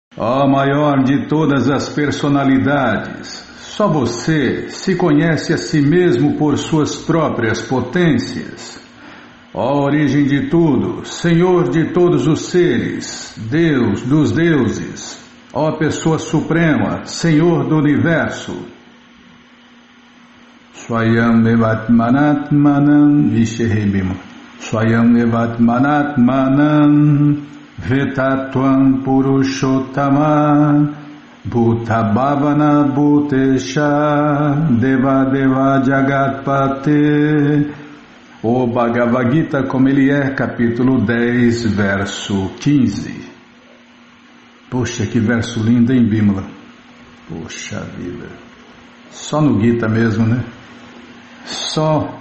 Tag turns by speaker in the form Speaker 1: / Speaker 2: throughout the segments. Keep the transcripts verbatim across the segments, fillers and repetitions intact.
Speaker 1: Ó maior de todas as personalidades, só você se conhece a si mesmo por suas próprias potências. Ó origem de tudo, Senhor de todos os seres, Deus dos deuses, ó pessoa suprema, Senhor do universo. Swayam Evatmanatmanam Vishehebima Swayam Evatmanatmanam Vetatvam Purushottama Bhutabhavana Bhutesha Deva Deva Jagatpate. O Bhagavad Gita como ele é, capítulo dez, verso quinze. Poxa, que verso lindo, hein, Bimala? Poxa vida. Só no Gita mesmo, né? Só,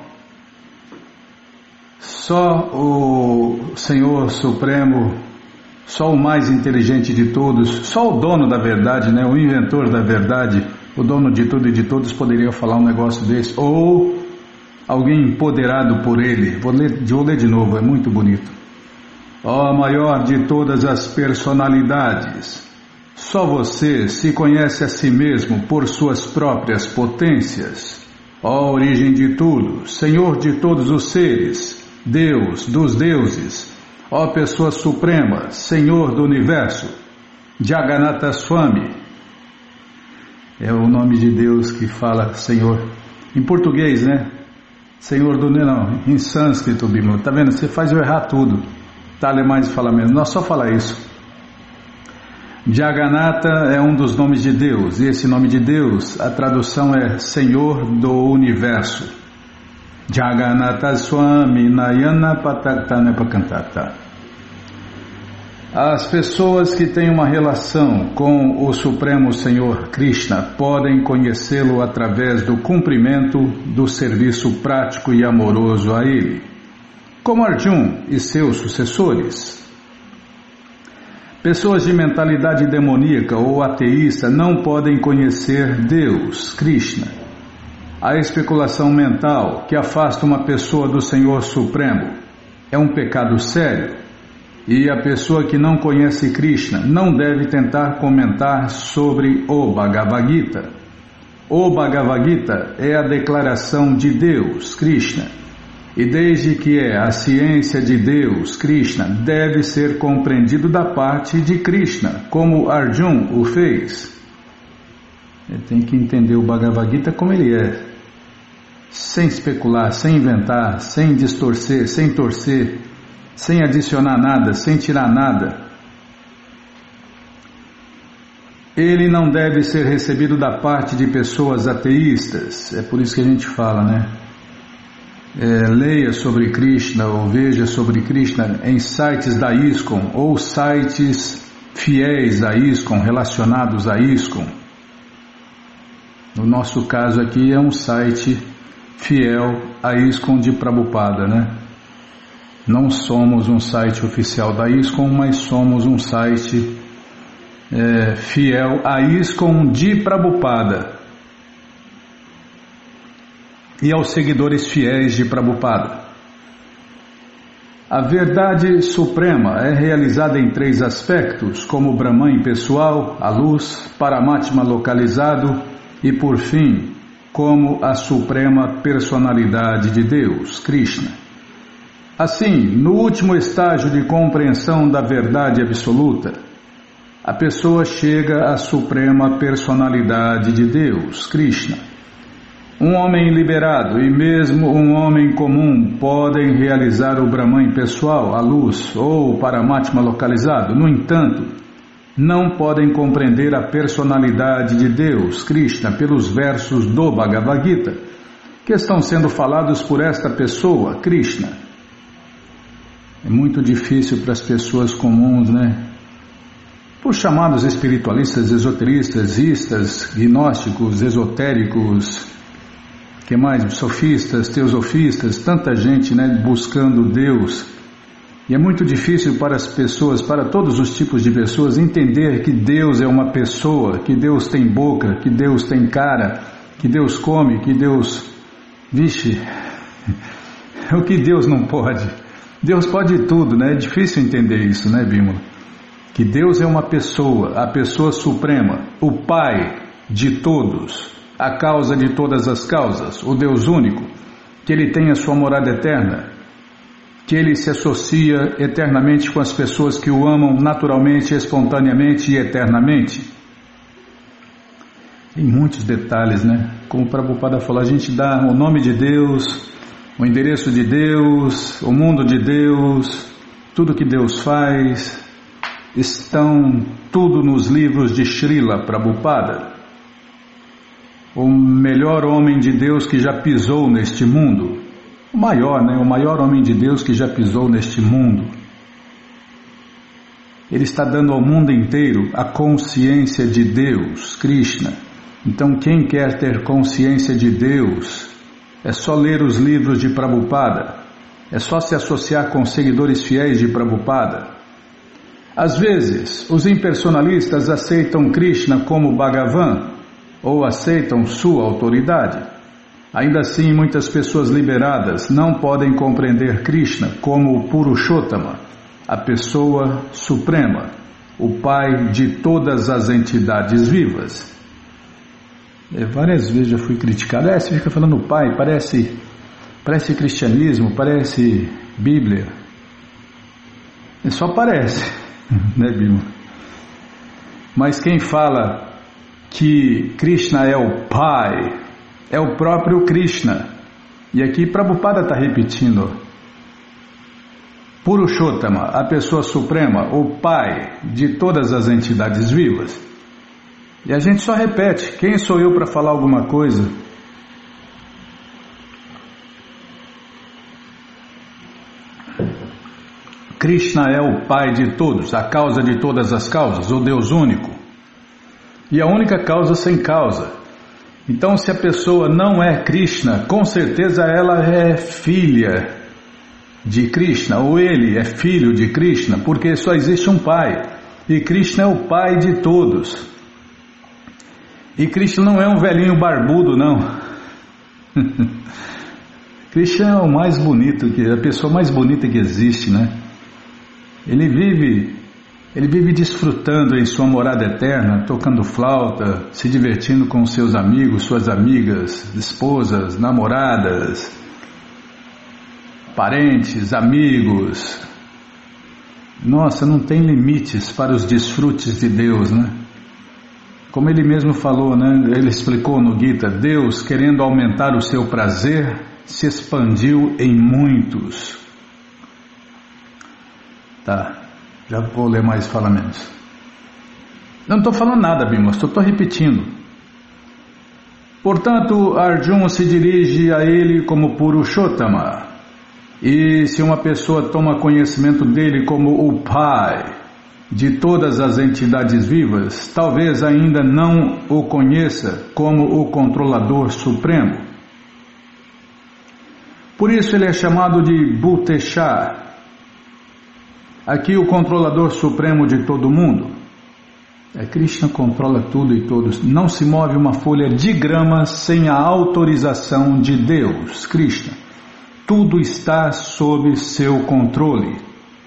Speaker 1: só o Senhor Supremo, só o mais inteligente de todos, só o dono da verdade, né? O inventor da verdade, o dono de tudo e de todos poderia falar um negócio desse, ou alguém empoderado por ele. Vou ler, vou ler de novo, é muito bonito. Ó maior de todas as personalidades, só você se conhece a si mesmo por suas próprias potências. Ó origem de tudo, Senhor de todos os seres, Deus dos deuses, ó pessoa suprema, Senhor do universo. Jagannatha Swami é o nome de Deus que fala Senhor. Em português, né? Senhor do... Não, em sânscrito, Bimala. Tá vendo? Você faz eu errar tudo. Tá, alemães fala mesmo. Nós só falar isso. Jagannatha é um dos nomes de Deus, e esse nome de Deus, a tradução é Senhor do Universo. Jagannatha Swami Nayana Pataktana Pakantata. As pessoas que têm uma relação com o Supremo Senhor Krishna podem conhecê-lo através do cumprimento do serviço prático e amoroso a ele, como Arjuna e seus sucessores. Pessoas de mentalidade demoníaca ou ateísta não podem conhecer Deus, Krishna. A especulação mental que afasta uma pessoa do Senhor Supremo é um pecado sério, e a pessoa que não conhece Krishna não deve tentar comentar sobre o Bhagavad Gita. O Bhagavad Gita é a declaração de Deus, Krishna. E desde que é a ciência de Deus, Krishna, deve ser compreendido da parte de Krishna, como Arjuna o fez. Ele tem que entender o Bhagavad Gita como ele é, sem especular, sem inventar, sem distorcer, sem torcer, sem adicionar nada, sem tirar nada. Ele não deve ser recebido da parte de pessoas ateístas. É por isso que a gente fala, né? É, leia sobre Krishna ou veja sobre Krishna em sites da ISKCON ou sites fiéis a ISKCON, relacionados a ISKCON. No nosso caso aqui é um site fiel a ISKCON de Prabhupada, né? Não somos um site oficial da ISKCON, mas somos um site é, fiel a ISKCON de Prabhupada e aos seguidores fiéis de Prabhupada. A verdade suprema é realizada em três aspectos, como o Brahman pessoal, a luz, Paramatma localizado e, por fim, como a suprema personalidade de Deus, Krishna. Assim, no último estágio de compreensão da verdade absoluta, a pessoa chega à suprema personalidade de Deus, Krishna. Um homem liberado e mesmo um homem comum podem realizar o Brahman pessoal, a luz, ou o Paramatma localizado. No entanto, não podem compreender a personalidade de Deus, Krishna, pelos versos do Bhagavad Gita, que estão sendo falados por esta pessoa, Krishna. É muito difícil para as pessoas comuns, né? Por chamados espiritualistas, esoteristas, istas, gnósticos, esotéricos, que mais? Sofistas, teosofistas, tanta gente, né, buscando Deus. E é muito difícil para as pessoas, para todos os tipos de pessoas, entender que Deus é uma pessoa, que Deus tem boca, que Deus tem cara, que Deus come, que Deus... Vixe, o que Deus não pode? Deus pode tudo, né? É difícil entender isso, né, Bímola? que Deus é uma pessoa, a pessoa suprema, o Pai de todos, a causa de todas as causas, o Deus único, que Ele tem a sua morada eterna, que Ele se associa eternamente com as pessoas que o amam naturalmente, espontaneamente e eternamente. Tem muitos detalhes, né? Como o Prabhupada falou, a gente dá o nome de Deus, o endereço de Deus, o mundo de Deus, tudo que Deus faz, estão tudo nos livros de Srila Prabhupada, o melhor homem de Deus que já pisou neste mundo, o maior, né? O maior homem de Deus que já pisou neste mundo. Ele está dando ao mundo inteiro a consciência de Deus, Krishna. Então quem quer ter consciência de Deus, é só ler os livros de Prabhupada, é só se associar com seguidores fiéis de Prabhupada. Às vezes, os impersonalistas aceitam Krishna como Bhagavan, ou aceitam sua autoridade. Ainda assim, muitas pessoas liberadas não podem compreender Krishna como o Purushottama, a pessoa suprema, o Pai de todas as entidades vivas. É, várias vezes já fui criticado, é, você fica falando Pai, parece, parece cristianismo, parece Bíblia. É, só parece, né, Bíblia? Mas quem fala que Krishna é o Pai, é o próprio Krishna. E aqui Prabhupada está repetindo. Purushottama, a pessoa suprema, o Pai de todas as entidades vivas. E a gente só repete, quem sou eu para falar alguma coisa? Krishna é o Pai de todos, a causa de todas as causas, o Deus único. E a única causa sem causa. Então, se a pessoa não é Krishna, com certeza ela é filha de Krishna, ou ele é filho de Krishna, porque só existe um Pai, e Krishna é o Pai de todos. E Krishna não é um velhinho barbudo, não. Krishna é o mais bonito, que a pessoa mais bonita que existe, né? Ele vive, ele vive desfrutando em sua morada eterna, tocando flauta, se divertindo com seus amigos, suas amigas, esposas, namoradas, parentes, amigos. Nossa, não tem limites para os desfrutes de Deus, né? Como ele mesmo falou, né? Ele explicou no Gita, Deus, querendo aumentar o seu prazer, se expandiu em muitos. Tá, já vou ler mais falamentos. Não estou falando nada, Bimala, estou repetindo. Portanto, Arjuna se dirige a ele como Purushottama. E se uma pessoa toma conhecimento dele como o Pai de todas as entidades vivas, talvez ainda não o conheça como o controlador supremo. Por isso ele é chamado de Bhutesha. Aqui o controlador supremo de todo mundo. É, Krishna controla tudo e todos. Não se move uma folha de grama sem a autorização de Deus, Krishna. Tudo está sob seu controle.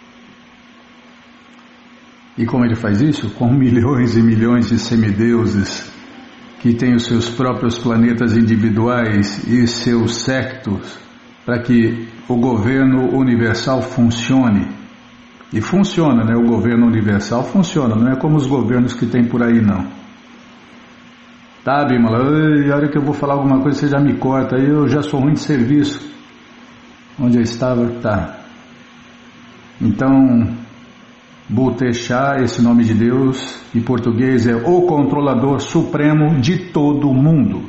Speaker 1: E como ele faz isso? Com milhões e milhões de semideuses que têm os seus próprios planetas individuais e seus séquitos para que o governo universal funcione. E funciona, né? O governo universal funciona, não é como os governos que tem por aí, não. Tá, Bimala, a hora que eu vou falar alguma coisa você já me corta, aí eu já sou ruim de serviço. Onde eu estava? Tá. Então, Bhutesha, esse nome de Deus, em português é o controlador supremo de todo o mundo.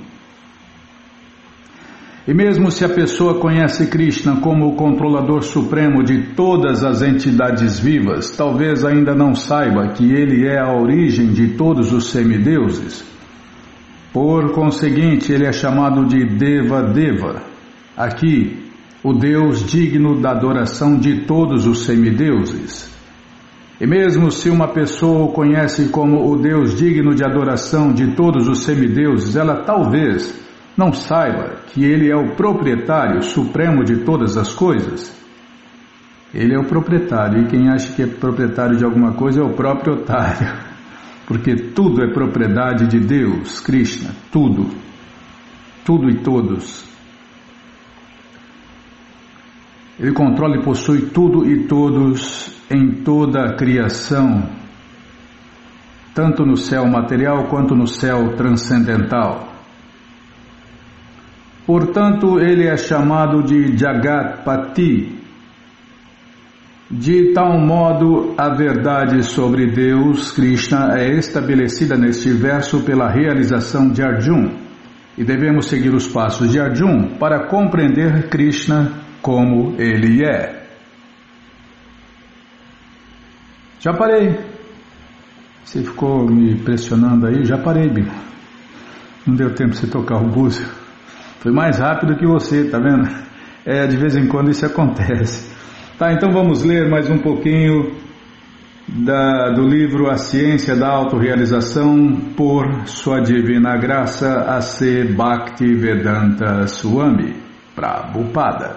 Speaker 1: E mesmo se a pessoa conhece Krishna como o controlador supremo de todas as entidades vivas, talvez ainda não saiba que ele é a origem de todos os semideuses. Por conseguinte, ele é chamado de Deva Deva. Aqui, o Deus digno da adoração de todos os semideuses. E mesmo se uma pessoa o conhece como o Deus digno de adoração de todos os semideuses, ela talvez não saiba que ele é o proprietário supremo de todas as coisas. Ele é o proprietário, e quem acha que é proprietário de alguma coisa é o próprio otário, porque tudo é propriedade de Deus, Krishna, tudo, tudo e todos. Ele controla e possui tudo e todos em toda a criação, tanto no céu material quanto no céu transcendental. Portanto, ele é chamado de Jagatpati. De tal modo, a verdade sobre Deus, Krishna, é estabelecida neste verso pela realização de Arjuna, e devemos seguir os passos de Arjuna para compreender Krishna como ele é. Já parei. Você ficou me pressionando aí? Já parei, Bima. Não deu tempo de você tocar o búzio. Foi mais rápido que você, tá vendo? É, de vez em quando isso acontece. Tá, então vamos ler mais um pouquinho da, do livro A Ciência da Autorrealização, por Sua Divina Graça A C Bhaktivedanta Swami Prabhupada.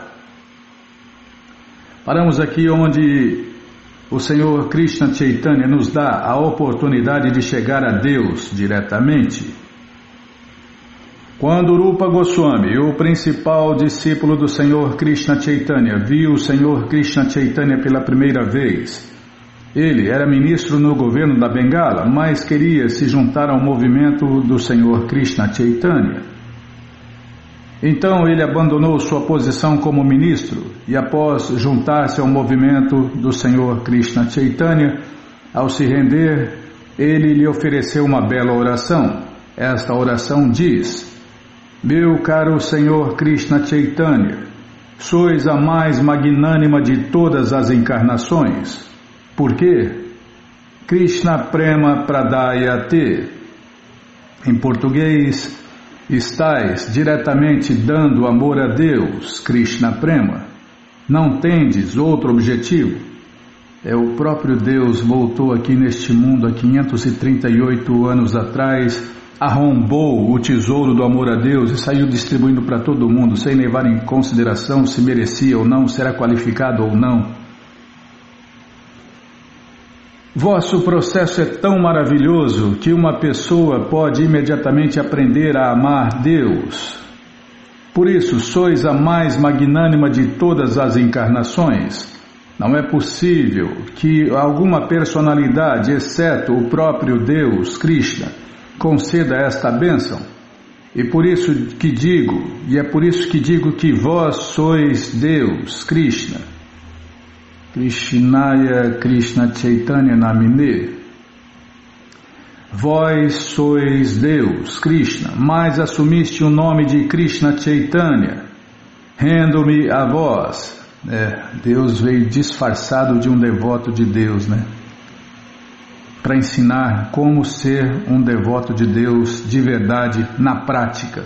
Speaker 1: Paramos aqui onde o Senhor Krishna Chaitanya nos dá a oportunidade de chegar a Deus diretamente. Quando Rupa Goswami, o principal discípulo do Senhor Krishna Chaitanya, viu o Senhor Krishna Chaitanya pela primeira vez, ele era ministro no governo da Bengala, mas queria se juntar ao movimento do Senhor Krishna Chaitanya. Então ele abandonou sua posição como ministro e, após juntar-se ao movimento do Senhor Krishna Chaitanya, ao se render, ele lhe ofereceu uma bela oração. Esta oração diz: meu caro Senhor Krishna Chaitanya, sois a mais magnânima de todas as encarnações. Por quê? Krishna Prema Pradayate. Em português, estais diretamente dando amor a Deus, Krishna Prema. Não tendes outro objetivo. É o próprio Deus voltou aqui neste mundo há quinhentos e trinta e oito anos atrás, arrombou o tesouro do amor a Deus e saiu distribuindo para todo mundo, sem levar em consideração se merecia ou não, se era qualificado ou não. Vosso processo é tão maravilhoso que uma pessoa pode imediatamente aprender a amar Deus. Por isso, sois a mais magnânima de todas as encarnações. Não é possível que alguma personalidade, exceto o próprio Deus, Krishna, conceda esta bênção. E por isso que digo, e é por isso que digo que vós sois Deus, Krishna. Krishnaya Krishna Chaitanya Namine. Vós sois Deus, Krishna, mas assumiste o nome de Krishna Chaitanya. Rendo-me a vós. É, Deus veio disfarçado de um devoto de Deus, né? Para ensinar como ser um devoto de Deus de verdade na prática.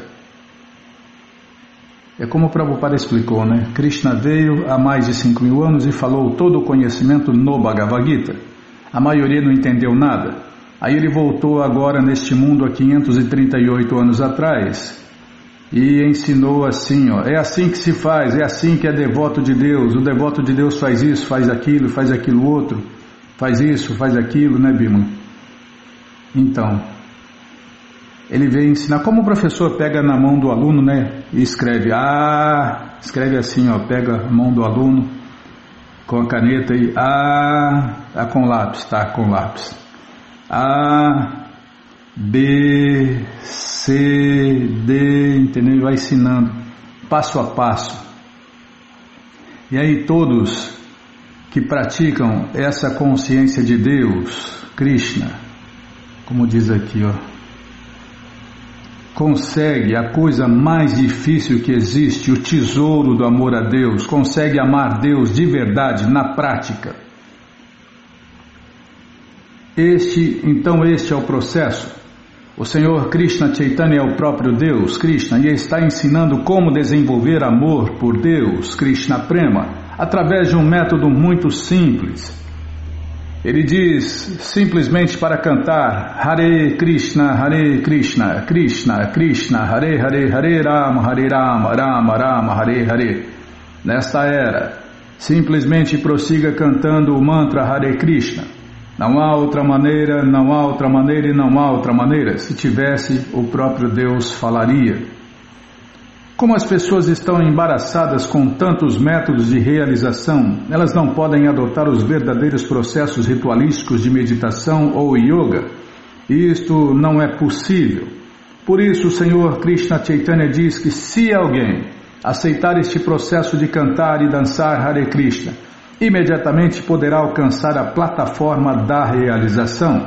Speaker 1: É como o Prabhupada explicou, né? Krishna veio há mais de cinco mil anos e falou todo o conhecimento no Bhagavad Gita. A maioria não entendeu nada. Aí ele voltou agora neste mundo há quinhentos e trinta e oito anos atrás e ensinou assim, ó, é assim que se faz, é assim que é devoto de Deus. O devoto de Deus faz isso, faz aquilo, faz aquilo outro. Faz isso, faz aquilo, né, Bima? Então, ele veio ensinar, como o professor pega na mão do aluno, né, e escreve, ah, escreve assim, ó, pega a mão do aluno com a caneta e, ah, tá com lápis, tá com lápis, A, B, C, D, entendeu? E vai ensinando, passo a passo. E aí todos que praticam essa consciência de Deus, Krishna, como diz aqui, ó, consegue a coisa mais difícil que existe, o tesouro do amor a Deus, consegue amar Deus de verdade, na prática. Este, então este é o processo. O Senhor Krishna Chaitanya é o próprio Deus, Krishna, e está ensinando como desenvolver amor por Deus, Krishna Prema, através de um método muito simples. Ele diz simplesmente para cantar Hare Krishna, Hare Krishna, Krishna, Krishna, Hare Hare, Hare Rama, Hare Rama, Rama Rama, Hare Hare. Nesta era, Simplesmente prossiga cantando o mantra Hare Krishna. Não há outra maneira, não há outra maneira e não há outra maneira. Se tivesse, o próprio Deus falaria. Como as pessoas estão embaraçadas com tantos métodos de realização, elas não podem adotar os verdadeiros processos ritualísticos de meditação ou yoga. Isto não é possível. Por isso o Senhor Krishna Chaitanya diz que se alguém aceitar este processo de cantar e dançar Hare Krishna, imediatamente poderá alcançar a plataforma da realização.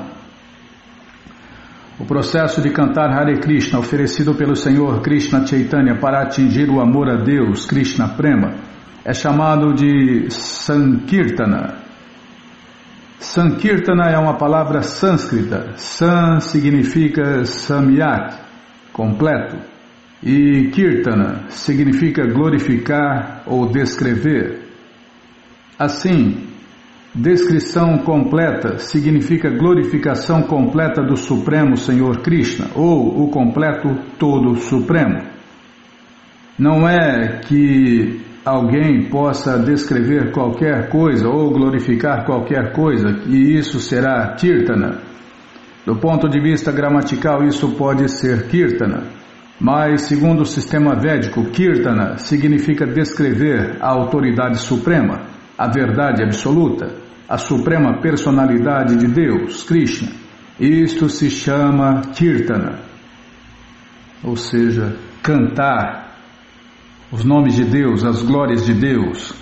Speaker 1: O processo de cantar Hare Krishna oferecido pelo Senhor Krishna Chaitanya para atingir o amor a Deus, Krishna Prema, é chamado de Sankirtana. Sankirtana é uma palavra sânscrita. San significa samyak, completo, e Kirtana significa glorificar ou descrever. Assim, descrição completa significa glorificação completa do Supremo Senhor Krishna, ou o completo todo Supremo. Não é que alguém possa descrever qualquer coisa ou glorificar qualquer coisa, e isso será Kirtana. Do ponto de vista gramatical, isso pode ser Kirtana, mas segundo o sistema védico, Kirtana significa descrever a autoridade suprema, a verdade absoluta, a suprema personalidade de Deus, Krishna. Isto se chama Kirtana, ou seja, cantar os nomes de Deus, as glórias de Deus.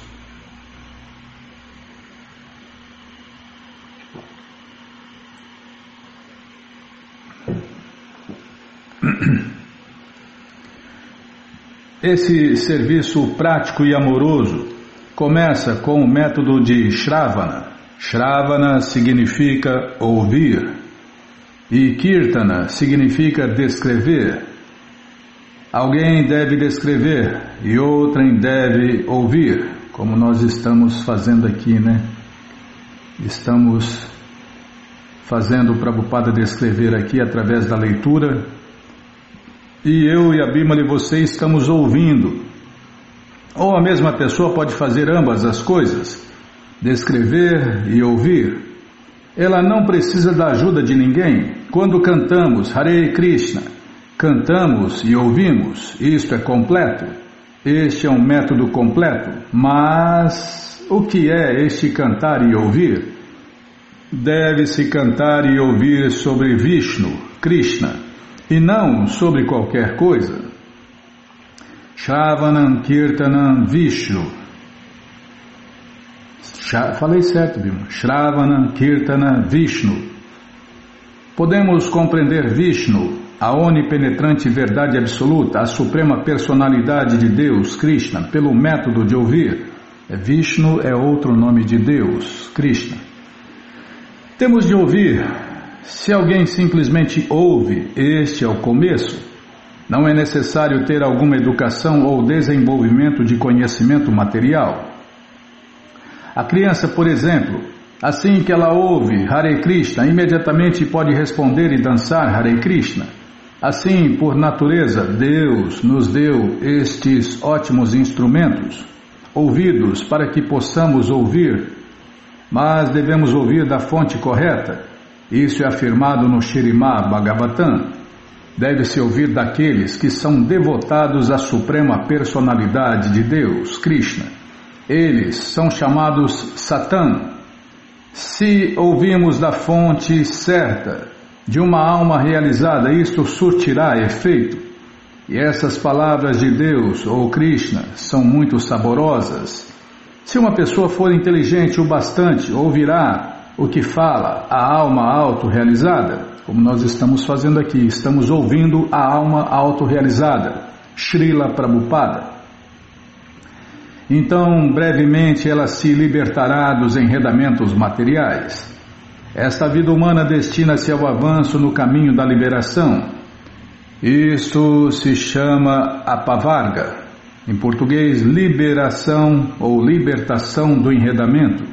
Speaker 1: Esse serviço prático e amoroso começa com o método de Shravana. Shravana significa ouvir e Kirtana significa descrever. Alguém deve descrever e outrem deve ouvir, como nós estamos fazendo aqui, né? Estamos fazendo o Prabhupada descrever aqui através da leitura, e eu e a Bimala e você estamos ouvindo. Ou a mesma pessoa pode fazer ambas as coisas, descrever e ouvir. Ela não precisa da ajuda de ninguém. Quando cantamos Hare Krishna, cantamos e ouvimos, isto é completo. Este é um método completo. Mas o que é este cantar e ouvir? Deve-se cantar e ouvir sobre Vishnu, Krishna, e não sobre qualquer coisa. Shravanam Kirtanam Vishnu. Falei certo, Bima. Shravanam Kirtanam Vishnu. Podemos compreender Vishnu, a onipenetrante verdade absoluta, a suprema personalidade de Deus, Krishna, pelo método de ouvir. Vishnu é outro nome de Deus, Krishna. Temos de ouvir. Se alguém simplesmente ouve, este é o começo. Não é necessário ter alguma educação ou desenvolvimento de conhecimento material. A criança, por exemplo, assim que ela ouve Hare Krishna, imediatamente pode responder e dançar Hare Krishna. Assim, por natureza, Deus nos deu estes ótimos instrumentos, ouvidos para que possamos ouvir, mas devemos ouvir da fonte correta. Isso é afirmado no Śrīmad Bhagavatam. Deve-se ouvir daqueles que são devotados à suprema personalidade de Deus, Krishna. Eles são chamados Satan. Se ouvimos da fonte certa, de uma alma realizada, isto surtirá efeito. E essas palavras de Deus, ou Krishna, são muito saborosas. Se uma pessoa for inteligente o bastante, ouvirá o que fala a alma autorrealizada, como nós estamos fazendo aqui, estamos ouvindo a alma autorrealizada, Srila Prabhupada. Então, brevemente, ela se libertará dos enredamentos materiais. Esta vida humana destina-se ao avanço no caminho da liberação. Isto se chama apavarga, em português, liberação ou libertação do enredamento.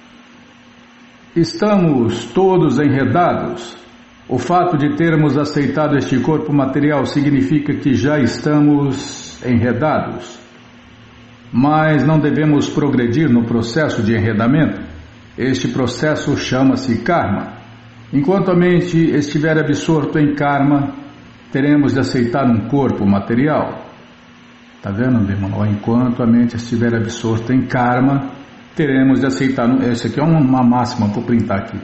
Speaker 1: Estamos todos enredados. O fato de termos aceitado este corpo material significa que já estamos enredados. mas não devemos progredir no processo de enredamento. Este processo chama-se karma. Enquanto a mente estiver absorta em karma, teremos de aceitar um corpo material. Está vendo, Bimala? Enquanto a mente estiver absorta em karma, teremos de aceitar... Esse aqui é uma máxima, vou printar aqui.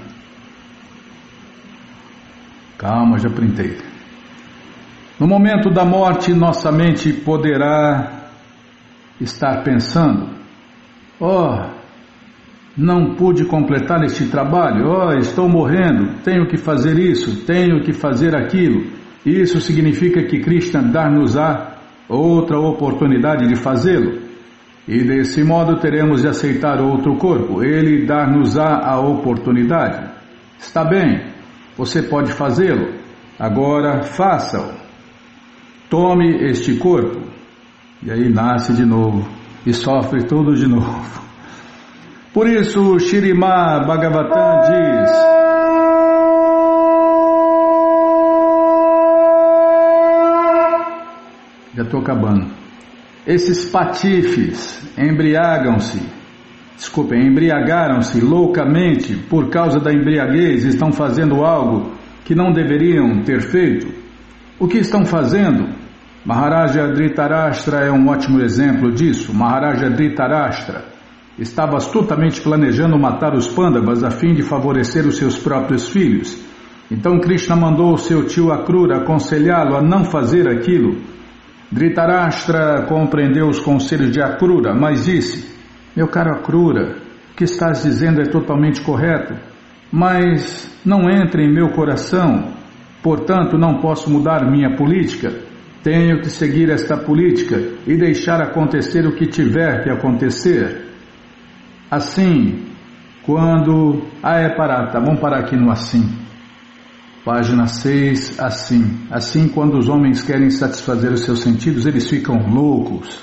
Speaker 1: Calma, já printei. No momento da morte, nossa mente poderá estar pensando: oh, não pude completar este trabalho, oh, estou morrendo, tenho que fazer isso, tenho que fazer aquilo. Isso significa que Krishna dar-nos-á outra oportunidade de fazê-lo. E desse modo teremos de aceitar outro corpo, ele dar-nos-á a oportunidade. Está bem, você pode fazê-lo, agora faça-o. Tome este corpo. E aí nasce de novo e sofre tudo de novo. Por isso, Śrīmad Bhagavatam diz: já estou acabando. Esses patifes embriagam-se, desculpem, embriagaram-se loucamente por causa da embriaguez, estão fazendo algo que não deveriam ter feito. O que estão fazendo? Maharaja Dhritarashtra é um ótimo exemplo disso. Maharaja Dhritarashtra estava astutamente planejando matar os Pandavas a fim de favorecer os seus próprios filhos. Então Krishna mandou o seu tio Akrura aconselhá-lo a não fazer aquilo. Dhritarashtra compreendeu os conselhos de Akrura, mas disse: meu caro Akrura, o que estás dizendo é totalmente correto, mas não entra em meu coração, portanto não posso mudar minha política. Tenho que seguir esta política e deixar acontecer o que tiver que acontecer. Assim, quando... Ah, é parar, tá? Vamos parar aqui no assim. Página seis, assim. Assim, quando os homens querem satisfazer os seus sentidos, eles ficam loucos.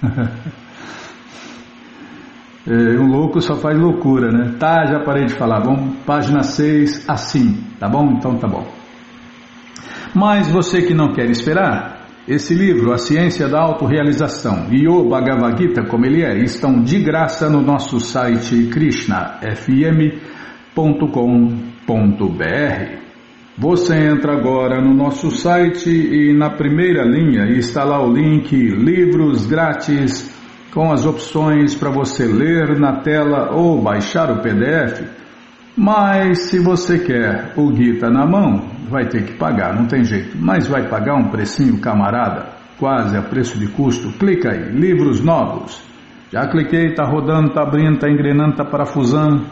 Speaker 1: É, um louco só faz loucura, né? Tá, já parei de falar. Vamos, página seis, assim. Tá bom? Então tá bom. Mas você que não quer esperar, esse livro, A Ciência da Autorrealização e o Bhagavad Gita, como ele é, estão de graça no nosso site krishna f m ponto com ponto b r. Você entra agora no nosso site e na primeira linha está lá o link Livros Grátis, com as opções para você ler na tela ou baixar o P D F. Mas se você quer o Gita na mão, vai ter que pagar, não tem jeito. Mas vai pagar um precinho, camarada, quase a preço de custo. Clica aí, livros novos. Já cliquei, está rodando, está abrindo, está engrenando, está parafusando.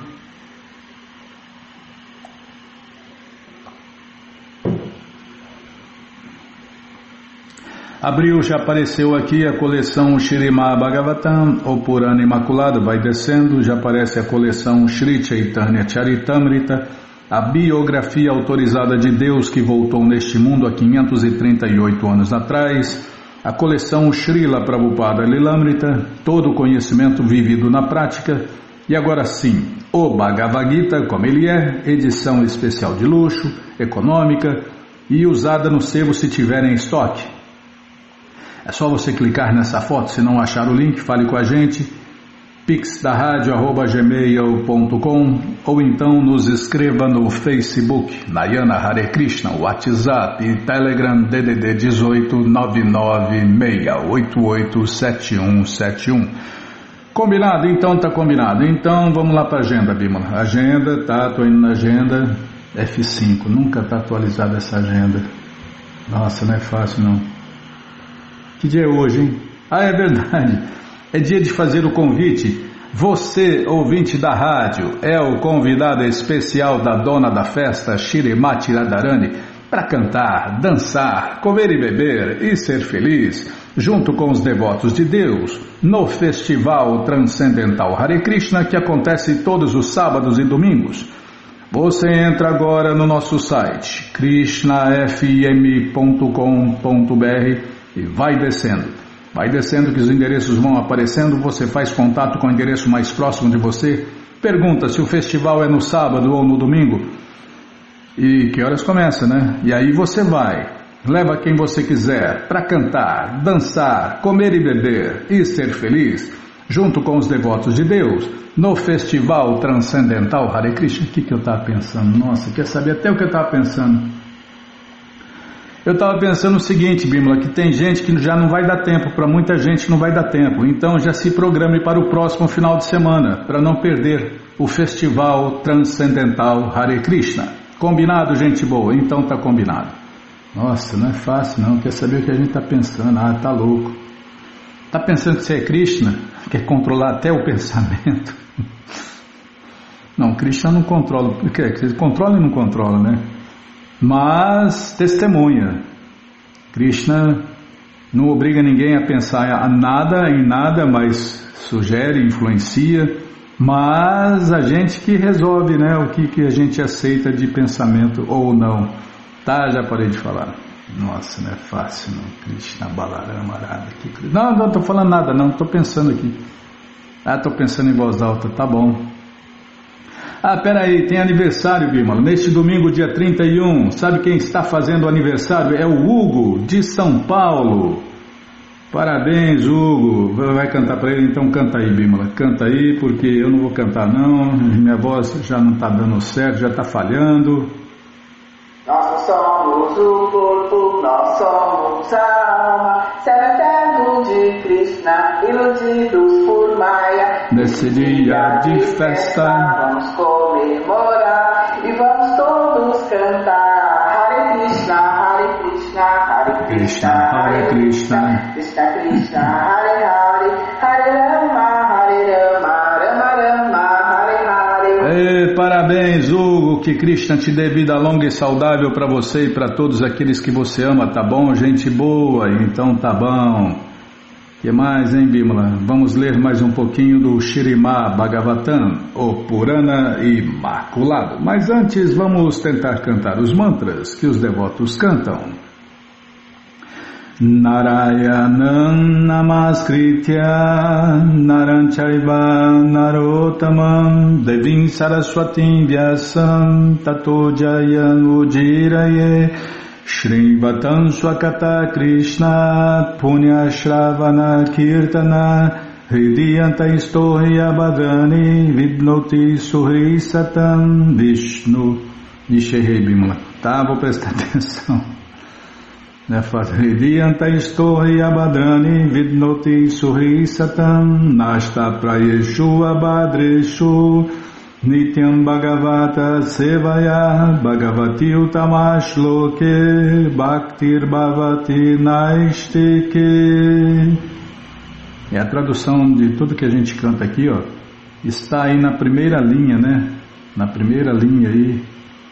Speaker 1: Abriu, já apareceu aqui a coleção Śrīmad Bhagavatam, o Purana Imaculado, vai descendo, já aparece a coleção Shri Chaitanya Charitamrita, a biografia autorizada de Deus que voltou neste mundo há quinhentos e trinta e oito anos atrás, a coleção Srila Prabhupada Lilamrita, todo o conhecimento vivido na prática, e agora sim, o Bhagavad Gita, como ele é, edição especial de luxo, econômica e usada no sebo se tiver em estoque. É só você clicar nessa foto, se não achar o link, fale com a gente, pix da rádio arroba gmail ponto com, ou então nos escreva no Facebook, Nayana Hare Krishna, WhatsApp e Telegram D D D dezoito nove nove seis oito oito sete um sete um. Combinado? Então tá combinado. Então vamos lá para a agenda, Bimala. Agenda, tá, tô indo na agenda F cinco, nunca tá atualizada essa agenda. Nossa, não é fácil não. Que dia é hoje, hein? Ah, é verdade. É dia de fazer o convite. Você, ouvinte da rádio, é o convidado especial da dona da festa, Shrimati Radharani, para cantar, dançar, comer e beber e ser feliz, junto com os devotos de Deus, no Festival Transcendental Hare Krishna, que acontece todos os sábados e domingos. Você entra agora no nosso site, krishna f m ponto com ponto b r, e vai descendo. Vai descendo que os endereços vão aparecendo, você faz contato com o endereço mais próximo de você, pergunta se o festival é no sábado ou no domingo, e que horas começa, né? E aí você vai, leva quem você quiser para cantar, dançar, comer e beber e ser feliz. junto com os devotos de Deus, no Festival Transcendental Hare Krishna. O que, que eu estava pensando? Nossa, quer saber até o que eu estava pensando? Eu estava pensando o seguinte, Bímola, que tem gente que já não vai dar tempo, para muita gente não vai dar tempo, então já se programe para o próximo final de semana, para não perder o Festival Transcendental Hare Krishna. Combinado, gente boa? Então tá combinado. Nossa, não é fácil não, quer saber o que a gente está pensando? Ah, tá louco. Tá pensando que você é Krishna? Quer controlar até o pensamento? Não, Krishna não controla, porque ele controla e não controla, né? Mas testemunha. Krishna não obriga ninguém a pensar a nada, em nada, mas sugere, influencia, mas a gente que resolve, né, o que, que a gente aceita de pensamento ou não. Tá, já parei de falar. Nossa, não é fácil não, Krishna Balarama Arada aqui. Não, não estou falando nada não, estou pensando aqui. Ah, estou pensando em voz alta, tá bom. Ah, peraí, tem aniversário, Bímola, neste domingo, dia trinta e um, sabe quem está fazendo aniversário? É o Hugo, de São Paulo. Parabéns, Hugo. Vai cantar para ele? Então canta aí, Bímola, canta aí, porque eu não vou cantar não, minha voz já não está dando certo, já está falhando.
Speaker 2: Nós somos o corpo, nós somos a alma, será de Krishna, iludidos por Maya.
Speaker 1: Nesse dia de festa,
Speaker 2: vamos comemorar e vamos todos cantar Hare Krishna, Hare Krishna, Hare Krishna, Hare Krishna, Krishna Krishna, Hare Hare, Hare Rama, Hare Rama, Rama Rama, Hare Hare.
Speaker 1: Ei, parabéns, Hugo, que Krishna te dê vida longa e saudável para você e para todos aqueles que você ama, tá bom? Gente boa, então tá bom. O que mais, hein, Bímola? Vamos ler mais um pouquinho do Śrīmad Bhagavatam, o Purana Imaculado. Mas antes, vamos tentar cantar os mantras que os devotos cantam. Narayanam Namaskritya Naranchaiva Narottamam Devim Saraswatim Vyasam Tato Jayam Ujiraye Shrivatam Swakata Krishna Punya Shravana Kirtana Hridiyanta Istohi Abadani Vidnoti Suhri Satam Vishnu. Nishehei, Bímola. Tá, vou prestar atenção. É fácil. Hridiyanta Istohi Abadani Vidnoti Suhri Satam Nashta Prayeshu Abadreshu Nityam Bhagavata Sevaya Bhagavati Utamashloke Bhaktir Bhavati Naistike. É a tradução de tudo que a gente canta aqui, ó. Está aí na primeira linha, né? Na primeira linha aí.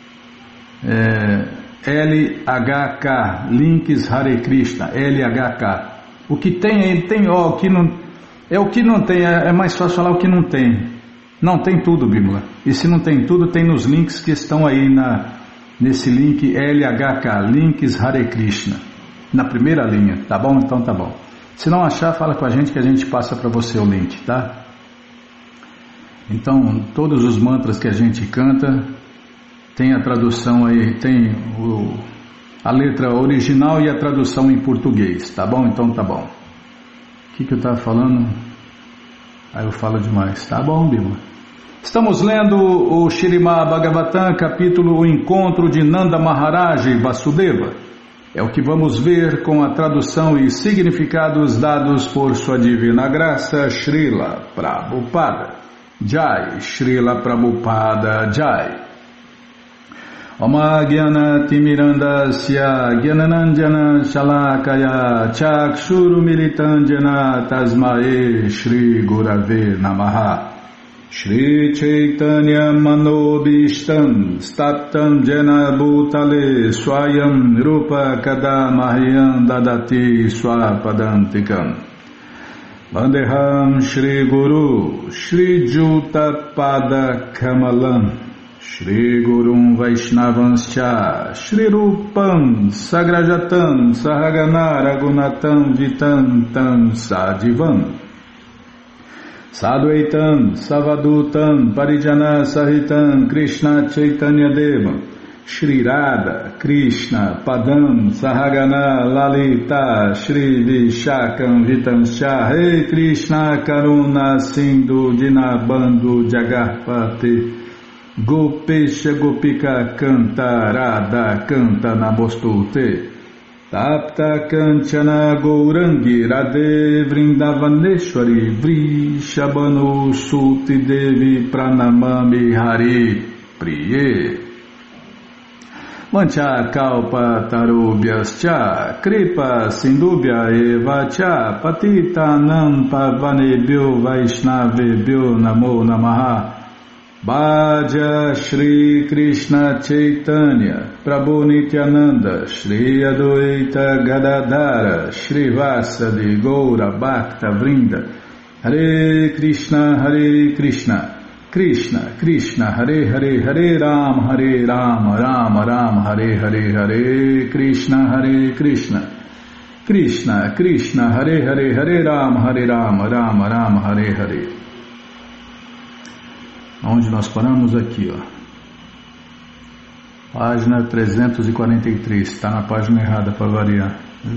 Speaker 1: É, L H K, Links Hare Krishna, L H K. O que tem aí, tem, ó, o que não. É o que não tem, é, é mais fácil falar o que não tem. Não, tem tudo, Bímola. E se não tem tudo, tem nos links que estão aí na, nesse link L H K, Links Hare Krishna. Na primeira linha, tá bom? Então tá bom. Se não achar, fala com a gente que a gente passa para você o link, tá? Então, todos os mantras que a gente canta, tem a tradução aí, tem o, a letra original e a tradução em português, tá bom? Então tá bom. O que, que eu estava falando? Aí eu falo demais, tá bom, Bímola? Estamos lendo o Śrīmad Bhagavatam, capítulo O Encontro de Nanda Maharaj e Vasudeva. É o que vamos ver com a tradução e significados dados por sua divina graça, Srila Prabhupada. Jai, Srila Prabhupada Jai. Oma Gyana Timirandasya Gyananandjana Shalakaya Chakshuru Militandjana Tasmae Shri Gurave Namaha. Shri Chaitanya Manobishtam Staptam Jena Bhutale Swayam Rupa Kadamahyam Dadati Swapadantikam Vandeham Shri Guru Shri Juta Pada Kamalam Shri Gurum Vaishnavanscha Shri Rupam Sagrajatam Sahagana Ragunatam Vitam Tam Sadivam Sadvaitam Savadutam Parijana Sahitam Krishna Chaitanya Deva Shri Radha, Krishna, Padam, Sahagana, Lalita, Shri Vishakam, Vitanscha, Rei Krishna, Karuna, Sindhu, Dinabandhu, Jagarpati, Gopesha, Gopika, Canta, Radha, Canta, Namostute, Tapta, Kanchana, Gourangi, Radhe, Vrindavaneshwari, Vrishabhanu, Suti, Devi, Pranamami, Hari, Priye. Mancha kalpa tarubhyascha, kripa sindubhya eva cha, patita nam pavanebhyo vaishnavebhyo namo namaha. Bhaja Shri Krishna Chaitanya, Prabhu Nityananda, Shri Adwaita Gadadhara, Shri Vasadi Goura Bhakta Vrinda, Hare Krishna, Hare Krishna, Krishna, Krishna, Hare Hare, Hare Ram, Hare Ram, Ram Ram, Hare Hare, Hare Krishna, Hare Krishna, Krishna, Krishna, Hare Hare, Hare Ram, Hare Ram, Ram Ram, Hare Hare. Onde nós paramos? Aqui, ó. Página trezentos e quarenta e três, está na página errada para variar.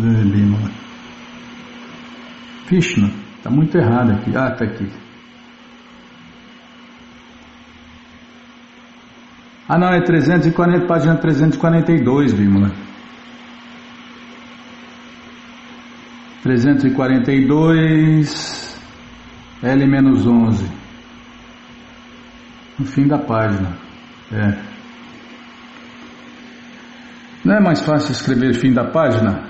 Speaker 1: Krishna, está muito errado aqui. Ah, está aqui. Ah, não, é trezentos e quarenta, página trezentos e quarenta e dois, Bímola. trezentos e quarenta e dois, L onze. No fim da página. É. Não é mais fácil escrever fim da página?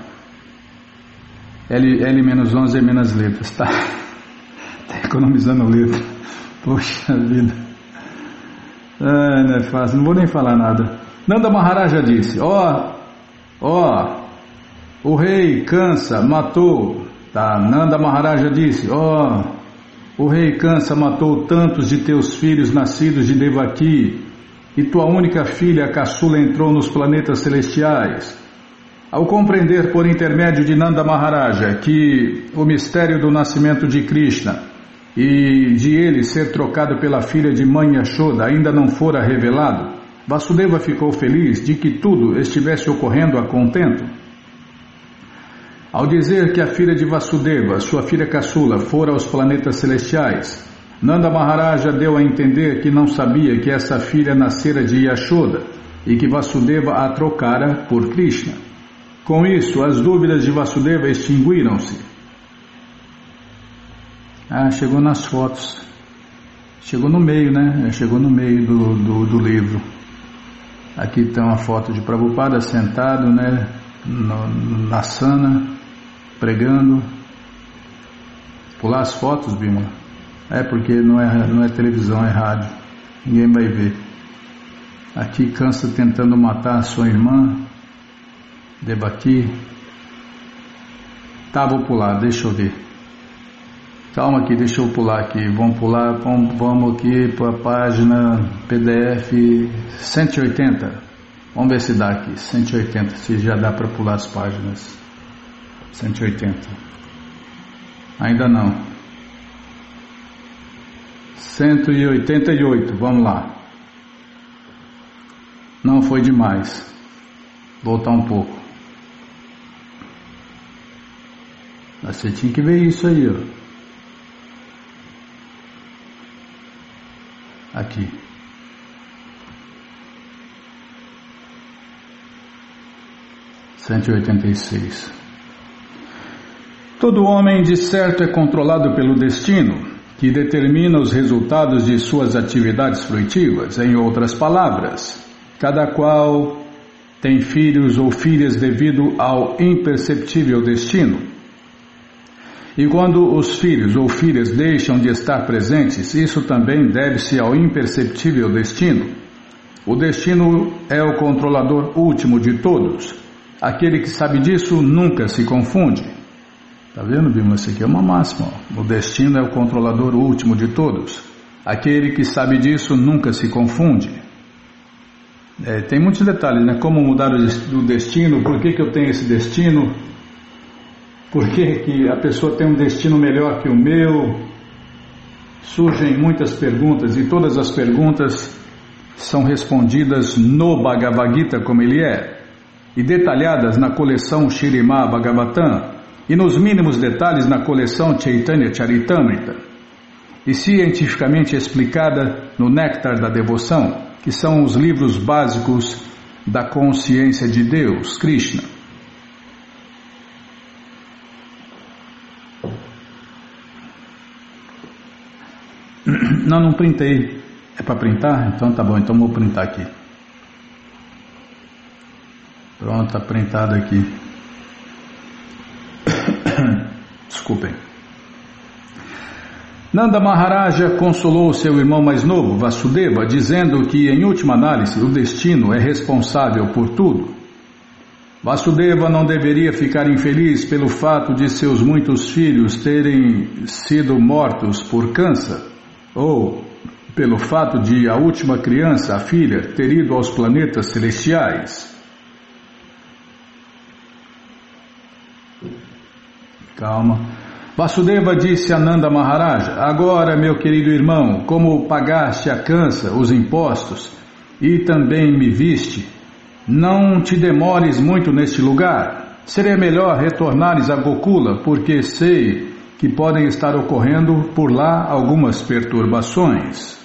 Speaker 1: L onze é menos letras, tá? Tá economizando letra. Poxa vida. Ah, não é fácil, não vou nem falar nada. Nanda Maharaja disse: ó, ó, o rei Kansa matou. Tá, Nanda Maharaja disse: ó, o rei Kansa matou tantos de teus filhos nascidos de Devaki, e tua única filha, Caçula, entrou nos planetas celestiais. Ao compreender por intermédio de Nanda Maharaja que o mistério do nascimento de Krishna e de ele ser trocado pela filha de mãe Yashoda ainda não fora revelado, Vasudeva ficou feliz de que tudo estivesse ocorrendo a contento. Ao dizer que a filha de Vasudeva, sua filha Caçula, fora aos planetas celestiais, Nanda Maharaja deu a entender que não sabia que essa filha nascera de Yashoda e que Vasudeva a trocara por Krishna. Com isso, as dúvidas de Vasudeva extinguiram-se. Ah, chegou nas fotos. Chegou no meio, né? Chegou no meio do, do, do livro. Aqui está uma foto de Prabhupada sentado, né? No, na sana, pregando. Pular as fotos, Bima? É porque não é, não é televisão, é rádio. Ninguém vai ver. Aqui Kansa tentando matar a sua irmã. Devaki. Tá, vou pular, deixa eu ver. Calma aqui, deixa eu pular aqui. Vamos pular, vamos, vamos aqui para a página P D F cento e oitenta. Vamos ver se dá aqui, cento e oitenta, se já dá para pular as páginas. cento e oitenta. Ainda não. cento e oitenta e oito, vamos lá. Não foi demais. Voltar um pouco. Você tinha que ver isso aí, ó. Aqui. cento e oitenta e seis. Todo homem de certo é controlado pelo destino, que determina os resultados de suas atividades fruitivas. Em outras palavras, cada qual tem filhos ou filhas devido ao imperceptível destino. E quando os filhos ou filhas deixam de estar presentes, isso também deve-se ao imperceptível destino. O destino é o controlador último de todos. Aquele que sabe disso nunca se confunde. Está vendo, Bima? Isso aqui é uma máxima. Ó. O destino é o controlador último de todos. Aquele que sabe disso nunca se confunde. É, tem muitos detalhes, né? Como mudar o destino, por que, que eu tenho esse destino? Por que, que a pessoa tem um destino melhor que o meu? Surgem muitas perguntas e todas as perguntas são respondidas no Bhagavad Gita como ele é, e detalhadas na coleção Śrīmad Bhagavatam, e nos mínimos detalhes na coleção Chaitanya Charitamrita, e cientificamente explicada no Néctar da Devoção, que são os livros básicos da consciência de Deus, Krishna. Não, não printei. É para printar? Então tá bom, então vou printar aqui. Pronto, tá printado aqui. Desculpem. Nanda Maharaja consolou seu irmão mais novo, Vasudeva, dizendo que, em última análise, o destino é responsável por tudo. Vasudeva não deveria ficar infeliz pelo fato de seus muitos filhos terem sido mortos por câncer, ou pelo fato de a última criança, a filha, ter ido aos planetas celestiais. Calma. Vasudeva disse a Nanda Maharaja: agora, meu querido irmão, como pagaste a Kansa os impostos e também me viste, não te demores muito neste lugar. Seria melhor retornares a Gokula, porque sei que podem estar ocorrendo por lá algumas perturbações.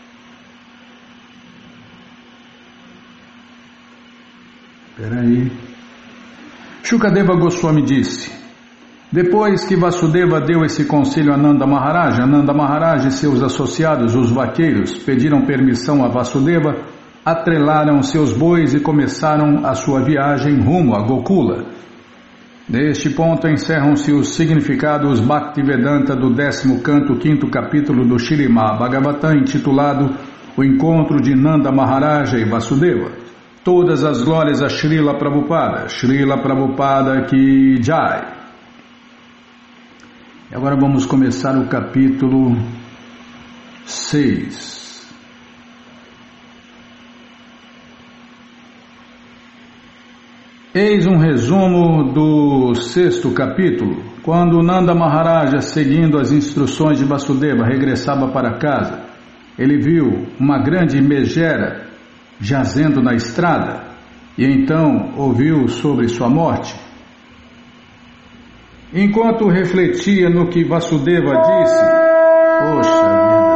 Speaker 1: Espera aí. Shukadeva Goswami disse: depois que Vasudeva deu esse conselho a Nanda Maharaja, Nanda Maharaja e seus associados, os vaqueiros, pediram permissão a Vasudeva, atrelaram seus bois e começaram a sua viagem rumo a Gokula. Neste ponto encerram-se os significados Bhaktivedanta do décimo canto, quinto capítulo do Śrīmad Bhagavatam, intitulado O Encontro de Nanda Maharaja e Vasudeva. Todas as glórias a Srila Prabhupada, Srila Prabhupada Ki Jai. E agora vamos começar o capítulo seis. Eis um resumo do sexto capítulo. Quando Nanda Maharaja, seguindo as instruções de Vasudeva, regressava para casa, ele viu uma grande megera jazendo na estrada e então ouviu sobre sua morte. Enquanto refletia no que Vasudeva disse, poxa vida,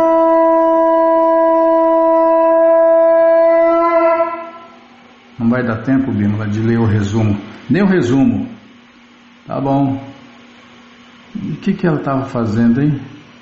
Speaker 1: não vai dar tempo, Bímola, de ler o resumo, nem o resumo, tá bom, o que que ela estava fazendo, hein?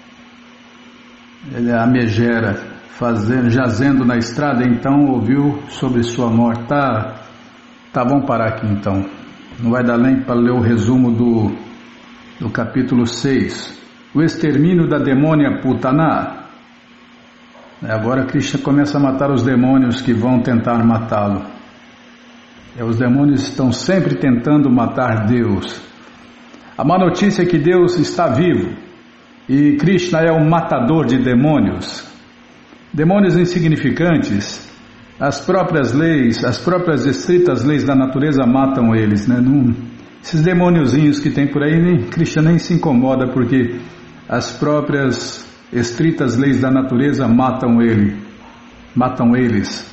Speaker 1: A megera, fazendo, jazendo na estrada, então ouviu sobre sua morte, tá, tá bom parar aqui então, não vai dar nem para ler o resumo do do capítulo seis, o extermínio da demônia Putana. Agora Krishna começa a matar os demônios que vão tentar matá-lo. É, os demônios estão sempre tentando matar Deus. A má notícia é que Deus está vivo e Krishna é o matador de demônios. Demônios insignificantes, as próprias leis, as próprias estritas leis da natureza matam eles, né? Não... Esses demôniozinhos que tem por aí, nem, Krishna nem se incomoda, porque as próprias estritas leis da natureza matam ele, matam eles.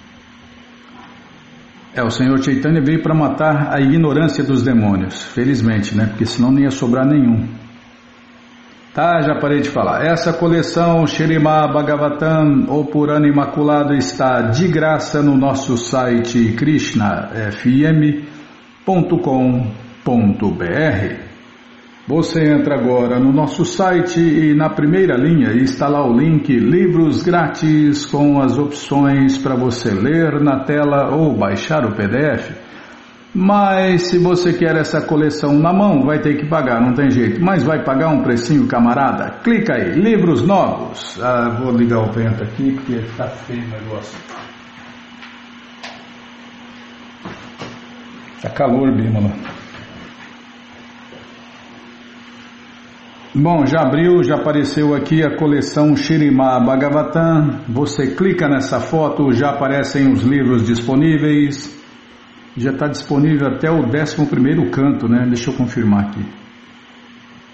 Speaker 1: É, o Senhor Chaitanya veio para matar a ignorância dos demônios, felizmente, né? Porque senão não ia sobrar nenhum. Tá, já parei de falar. Essa coleção Śrīmad Bhagavatam, o Purana Imaculado, está de graça no nosso site krishna f m ponto com ponto b r. Você entra agora no nosso site e na primeira linha está lá o link Livros Grátis, com as opções para você ler na tela ou baixar o P D F. Mas se você quer essa coleção na mão, vai ter que pagar, não tem jeito. Mas vai pagar um precinho, camarada? Clica aí, livros novos. Ah, vou ligar o vento aqui porque está feio o negócio. Tá calor, Bímola. Bom, já abriu, já apareceu aqui a coleção Śrīmad Bhagavatam. Você clica nessa foto, já aparecem os livros disponíveis. Já está disponível até o décimo primeiro canto, né? Deixa eu confirmar aqui.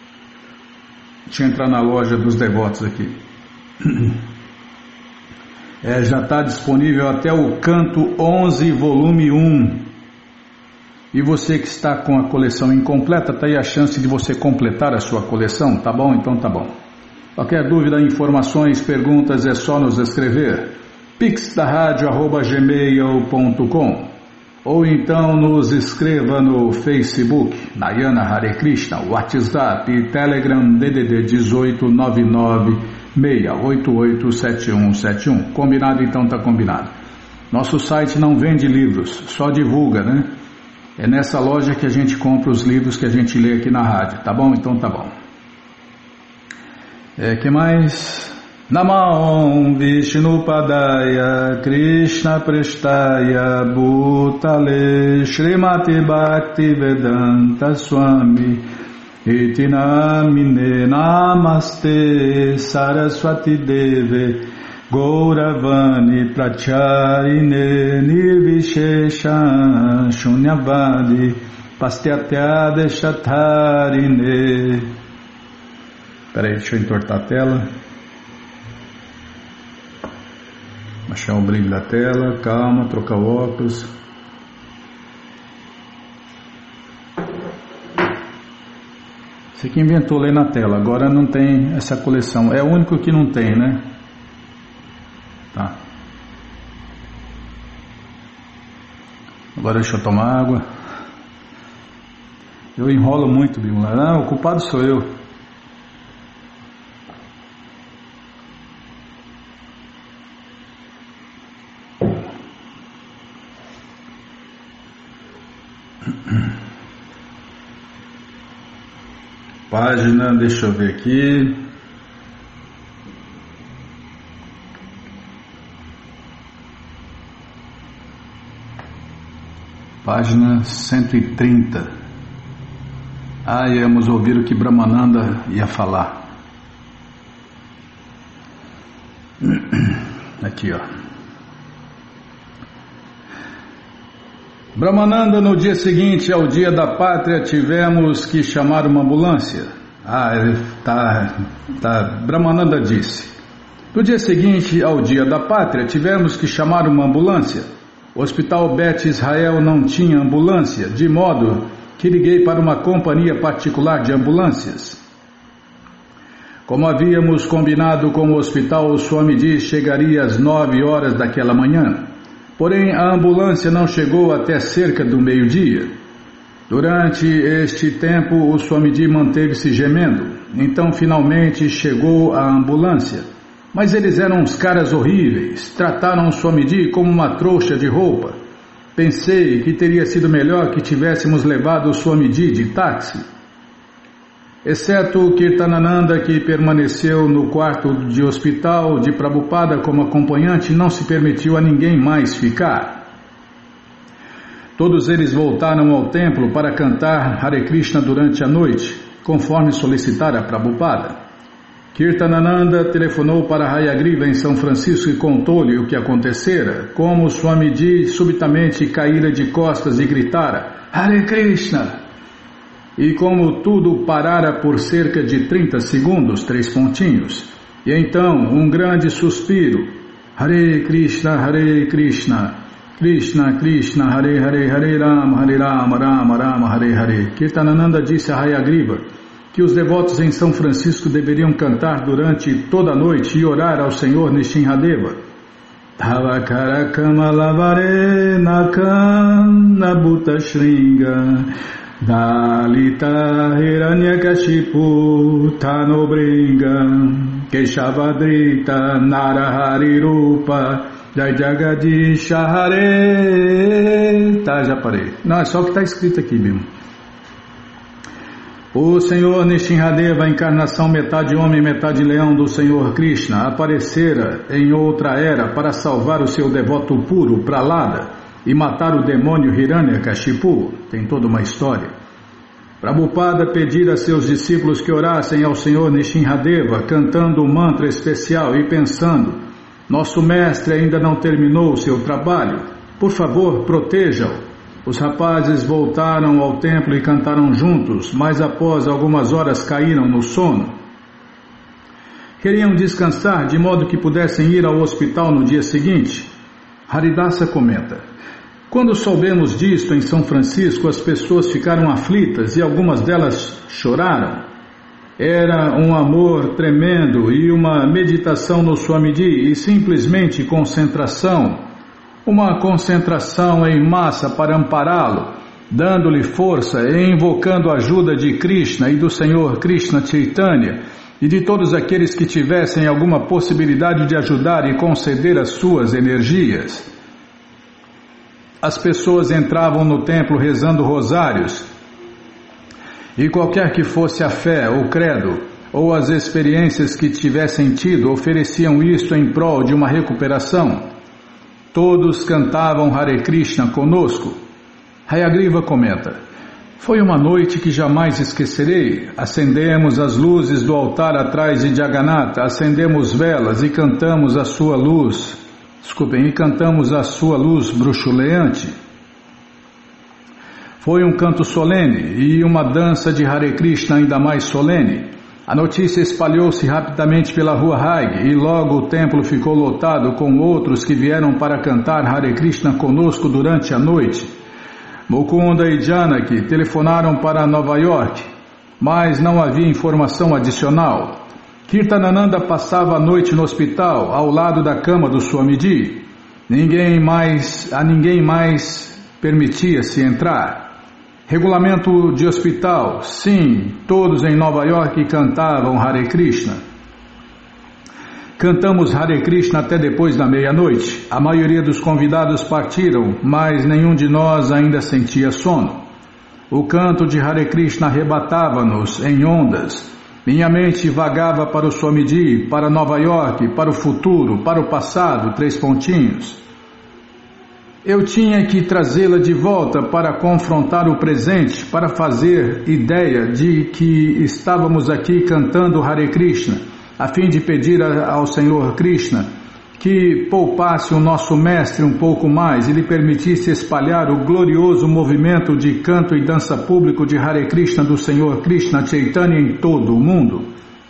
Speaker 1: Deixa eu entrar na loja dos devotos aqui. É, já está disponível até o canto onze, volume um. E você que está com a coleção incompleta, está aí a chance de você completar a sua coleção, tá bom? Então tá bom. Qualquer dúvida, informações, perguntas, é só nos escrever. pix da rádio arroba gmail ponto com ou então nos escreva no Facebook, Nayana Hare Krishna, WhatsApp e Telegram D D D dezoito nove nove seis oito oito sete um sete um. Combinado? Então tá combinado. Nosso site não vende livros, só divulga, né? É nessa loja que a gente compra os livros que a gente lê aqui na rádio, tá bom? Então tá bom. É, que mais? Namah Vishnupadaya Krishna Prestaya Bhutale Srimati Bhaktivedanta Swami Iti Namine Namaste Saraswati Deve Gauravani Pracharine Nirvishesha Shunyavadi Pastyatya Shatarine. Peraí, deixa eu entortar a tela. Baixar o brilho da tela, calma, trocar o óculos. Você que inventou ler na tela, agora não tem essa coleção. É o único que não tem, né? Tá. Agora deixa eu tomar água. Eu enrolo muito, Bimala. Não, o culpado sou eu. Página, deixa eu ver aqui. Página cento e trinta. Ah, íamos ouvir o que Brahmananda ia falar. Aqui, ó. Brahmananda, no dia seguinte ao dia da pátria, tivemos que chamar uma ambulância. Ah, tá, tá. Brahmananda disse: no dia seguinte ao dia da pátria, tivemos que chamar uma ambulância. O Hospital Bet Israel não tinha ambulância, de modo que liguei para uma companhia particular de ambulâncias. Como havíamos combinado com o hospital, o Swamiji chegaria às nove horas daquela manhã. Porém, a ambulância não chegou até cerca do meio-dia. Durante este tempo, o Swamiji manteve-se gemendo. Então, finalmente, chegou a ambulância. Mas eles eram uns caras horríveis. Trataram o Swamiji como uma trouxa de roupa. Pensei que teria sido melhor que tivéssemos levado o Swamiji de táxi. Exceto o Kirtanananda, que permaneceu no quarto de hospital de Prabhupada como acompanhante, não se permitiu a ninguém mais ficar. Todos eles voltaram ao templo para cantar Hare Krishna durante a noite, conforme solicitara Prabhupada. Kirtanananda telefonou para Hayagriva em São Francisco e contou-lhe o que acontecera, como Swamiji subitamente caíra de costas e gritara Hare Krishna! E como tudo parara por cerca de trinta segundos, três pontinhos. E então, um grande suspiro. Hare Krishna, Hare Krishna, Krishna, Krishna, Hare Hare, Hare Rama, Hare Rama, Rama Rama, Hare Hare. Kirtanananda disse a Hayagriva que os devotos em São Francisco deveriam cantar durante toda a noite e orar ao Senhor Nishinradeva. Tavakara Kamalavare Nakam Nabuta Shringa Dalita Hiranyakashipu Tanobringa Keshavadrita Narahari Rupa Jai Jagadisha Hare. Tá, já parei. Não, é só o que está escrito aqui mesmo. O Senhor Nishinradeva, a encarnação metade homem e metade leão do Senhor Krishna, aparecera em outra era para salvar o seu devoto puro, Pralada, e matar o demônio Hiranyakashipu. Tem toda uma história. Prabhupada pedira a seus discípulos que orassem ao Senhor Nishinradeva, cantando um mantra especial e pensando: nosso mestre ainda não terminou o seu trabalho, por favor, proteja-o. Os rapazes voltaram ao templo e cantaram juntos, mas após algumas horas caíram no sono. Queriam descansar de modo que pudessem ir ao hospital no dia seguinte. Haridasa comenta: quando soubemos disto em São Francisco, as pessoas ficaram aflitas e algumas delas choraram. Era um amor tremendo e uma meditação no Swamiji e simplesmente concentração. Uma concentração em massa para ampará-lo, dando-lhe força e invocando a ajuda de Krishna e do Senhor Krishna Chaitanya e de todos aqueles que tivessem alguma possibilidade de ajudar e conceder as suas energias. As pessoas entravam no templo rezando rosários, e qualquer que fosse a fé, o credo, ou as experiências que tivessem tido, ofereciam isto em prol de uma recuperação. Todos cantavam Hare Krishna conosco. Hayagriva comenta: foi uma noite que jamais esquecerei. Acendemos as luzes do altar atrás de Jagannatha, acendemos velas e cantamos a sua luz. Desculpem, e cantamos a sua luz bruxuleante. Foi um canto solene e uma dança de Hare Krishna ainda mais solene. A notícia espalhou-se rapidamente pela rua Haig e logo o templo ficou lotado com outros que vieram para cantar Hare Krishna conosco durante a noite. Mukunda e Janaki telefonaram para Nova York, mas não havia informação adicional. Kirtanananda passava a noite no hospital, ao lado da cama do Swamiji. Ninguém mais, a ninguém mais permitia-se entrar. Regulamento de hospital, sim, todos em Nova York cantavam Hare Krishna. Cantamos Hare Krishna até depois da meia-noite. A maioria dos convidados partiram, mas nenhum de nós ainda sentia sono. O canto de Hare Krishna arrebatava-nos em ondas. Minha mente vagava para o Swamiji, para Nova York, para o futuro, para o passado, três pontinhos. Eu tinha que trazê-la de volta para confrontar o presente, para fazer ideia de que estávamos aqui cantando Hare Krishna, a fim de pedir ao Senhor Krishna que poupasse o nosso mestre um pouco mais e lhe permitisse espalhar o glorioso movimento de canto e dança público de Hare Krishna do Senhor Krishna Chaitanya em todo o mundo.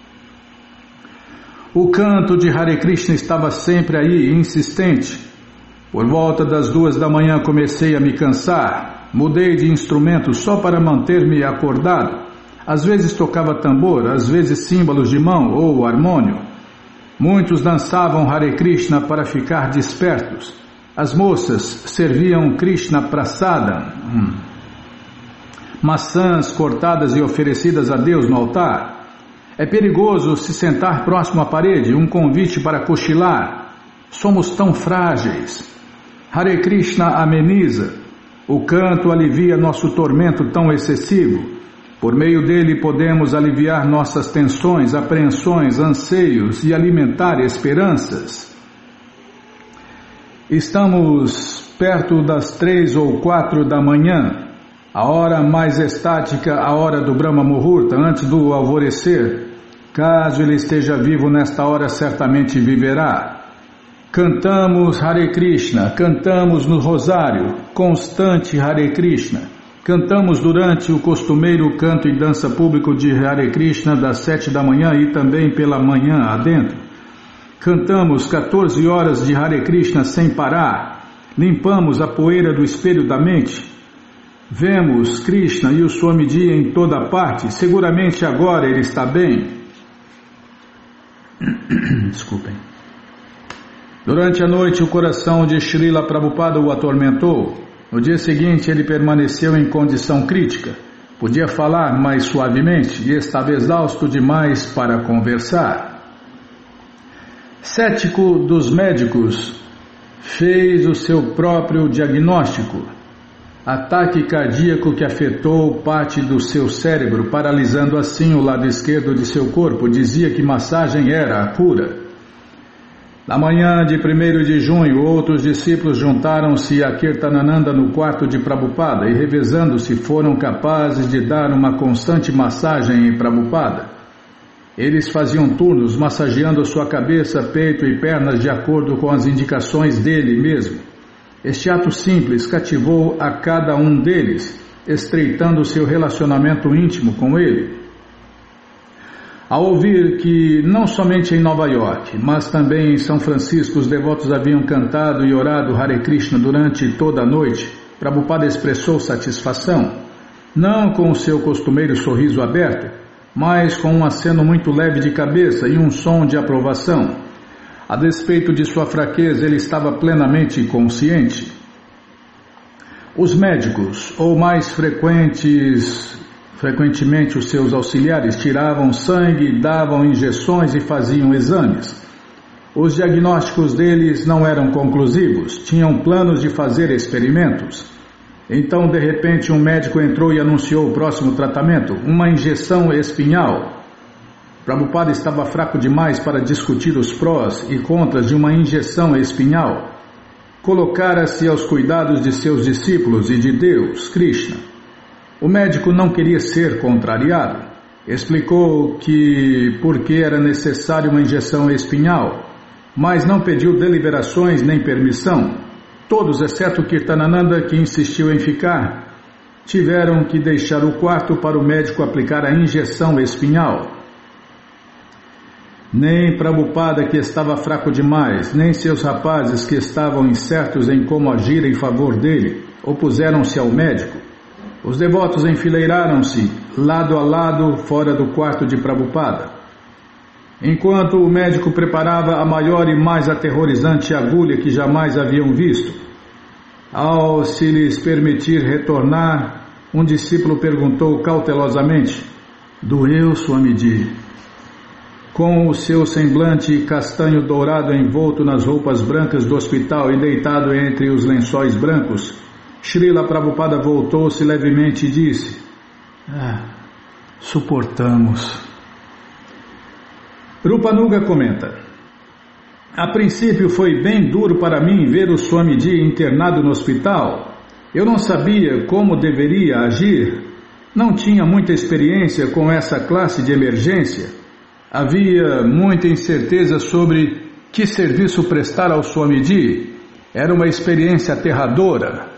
Speaker 1: O canto de Hare Krishna estava sempre aí, insistente. Por volta das duas da manhã comecei a me cansar. Mudei de instrumento só para manter-me acordado. Às vezes tocava tambor, às vezes símbolos de mão ou harmônio. Muitos dançavam Hare Krishna para ficar despertos. As moças serviam Krishna Prasada, hum. maçãs cortadas e oferecidas a Deus no altar. É perigoso se sentar próximo à parede, um convite para cochilar. Somos tão frágeis. Hare Krishna ameniza. O canto alivia nosso tormento tão excessivo. Por meio dele podemos aliviar nossas tensões, apreensões, anseios e alimentar esperanças. Estamos perto das três ou quatro da manhã, a hora mais estática, a hora do Brahma Muhurta, antes do alvorecer. Caso ele esteja vivo nesta hora, certamente viverá. Cantamos Hare Krishna, cantamos no rosário, constante Hare Krishna. Cantamos durante o costumeiro canto e dança público de Hare Krishna das sete da manhã e também pela manhã adentro. Cantamos quatorze horas de Hare Krishna sem parar. Limpamos a poeira do espelho da mente. Vemos Krishna e o Swamiji em toda parte. Seguramente agora ele está bem. Desculpem. Durante a noite o coração de Srila Prabhupada o atormentou. No dia seguinte ele permaneceu em condição crítica. Podia falar mais suavemente e estava exausto demais para conversar. Cético dos médicos, fez o seu próprio diagnóstico. Ataque cardíaco que afetou parte do seu cérebro, paralisando assim o lado esquerdo de seu corpo. Dizia que massagem era a cura. Na manhã de primeiro de junho, outros discípulos juntaram-se a Kirtanananda no quarto de Prabhupada e, revezando-se, foram capazes de dar uma constante massagem em Prabhupada. Eles faziam turnos, massageando sua cabeça, peito e pernas de acordo com as indicações dele mesmo. Este ato simples cativou a cada um deles, estreitando seu relacionamento íntimo com ele. Ao ouvir que não somente em Nova York, mas também em São Francisco os devotos haviam cantado e orado Hare Krishna durante toda a noite, Prabhupada expressou satisfação, não com o seu costumeiro sorriso aberto, mas com um aceno muito leve de cabeça e um som de aprovação. A despeito de sua fraqueza, ele estava plenamente consciente. Os médicos, ou mais frequentes, frequentemente os seus auxiliares, tiravam sangue, davam injeções e faziam exames. Os diagnósticos deles não eram conclusivos, tinham planos de fazer experimentos. Então, de repente, um médico entrou e anunciou o próximo tratamento, uma injeção espinhal. Prabhupada estava fraco demais para discutir os prós e contras de uma injeção espinhal. Colocara-se aos cuidados de seus discípulos e de Deus, Krishna. O médico não queria ser contrariado. Explicou que porque era necessária uma injeção espinhal, mas não pediu deliberações nem permissão. Todos, exceto Kirtanananda, que insistiu em ficar, tiveram que deixar o quarto para o médico aplicar a injeção espinhal. Nem Prabhupada, que estava fraco demais, nem seus rapazes, que estavam incertos em como agir em favor dele, opuseram-se ao médico. Os devotos enfileiraram-se, lado a lado, fora do quarto de Prabhupada. Enquanto o médico preparava a maior e mais aterrorizante agulha que jamais haviam visto. Ao se lhes permitir retornar, um discípulo perguntou cautelosamente: "Doeu, Swamiji?" Com o seu semblante castanho dourado envolto nas roupas brancas do hospital e deitado entre os lençóis brancos, Srila Prabhupada voltou-se levemente e disse: ah, suportamos. Rupanuga comenta: a princípio foi bem duro para mim ver o Swamiji internado no hospital. Eu não sabia como deveria agir, não tinha muita experiência com essa classe de emergência. Havia muita incerteza sobre que serviço prestar ao Swamiji. Era uma experiência aterradora.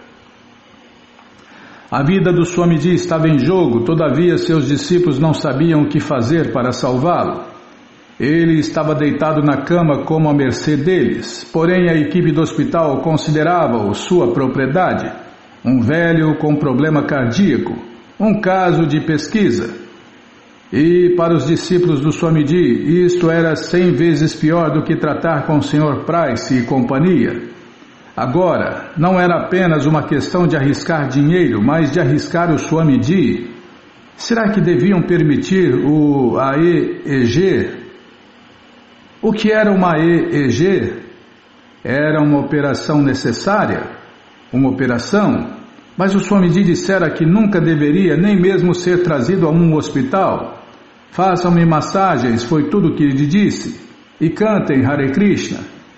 Speaker 1: A vida do Swamiji estava em jogo, todavia seus discípulos não sabiam o que fazer para salvá-lo. Ele estava deitado na cama como à mercê deles, porém a equipe do hospital considerava-o sua propriedade, um velho com problema cardíaco, um caso de pesquisa. E para os discípulos do Swamiji, isto era cem vezes pior do que tratar com o senhor Price e companhia. Agora, não era apenas uma questão de arriscar dinheiro, mas de arriscar o Swamiji. Será que deviam permitir o A E E G? O que era uma A E E G? Era uma operação necessária? Uma operação? Mas o Swamiji dissera que nunca deveria nem mesmo ser trazido a um hospital. Façam-me massagens, foi tudo o que ele disse. E cantem Hare Krishna.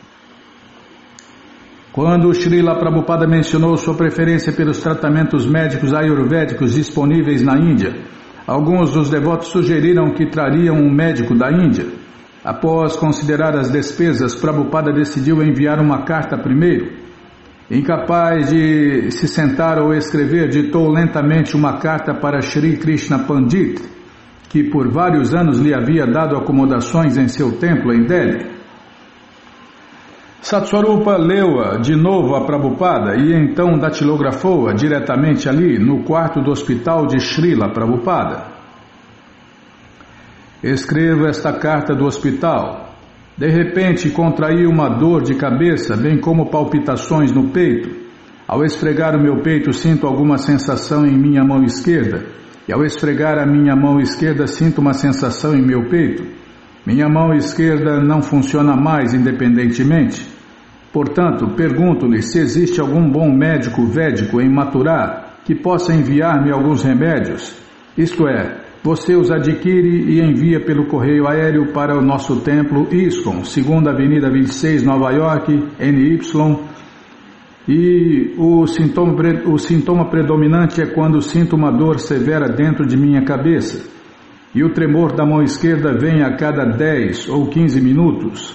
Speaker 1: Quando Srila Prabhupada mencionou sua preferência pelos tratamentos médicos ayurvédicos disponíveis na Índia, alguns dos devotos sugeriram que trariam um médico da Índia. Após considerar as despesas, Prabhupada decidiu enviar uma carta primeiro. Incapaz de se sentar ou escrever, ditou lentamente uma carta para Shri Krishna Pandit, que por vários anos lhe havia dado acomodações em seu templo em Delhi. Satswarupa leu-a de novo a Prabhupada e então datilografou-a diretamente ali, no quarto do hospital de Srila Prabhupada. Escrevo esta carta do hospital. De repente contraí uma dor de cabeça, bem como palpitações no peito. Ao esfregar o meu peito sinto alguma sensação em minha mão esquerda, e ao esfregar a minha mão esquerda sinto uma sensação em meu peito. Minha mão esquerda não funciona mais independentemente. Portanto, pergunto-lhe se existe algum bom médico védico em Mathura que possa enviar-me alguns remédios. Isto é, você os adquire e envia pelo correio aéreo para o nosso templo ISKCON, segunda Avenida vinte e seis, Nova York, N Y. E o sintoma, o sintoma predominante é quando sinto uma dor severa dentro de minha cabeça. E o tremor da mão esquerda vem a cada dez ou quinze minutos.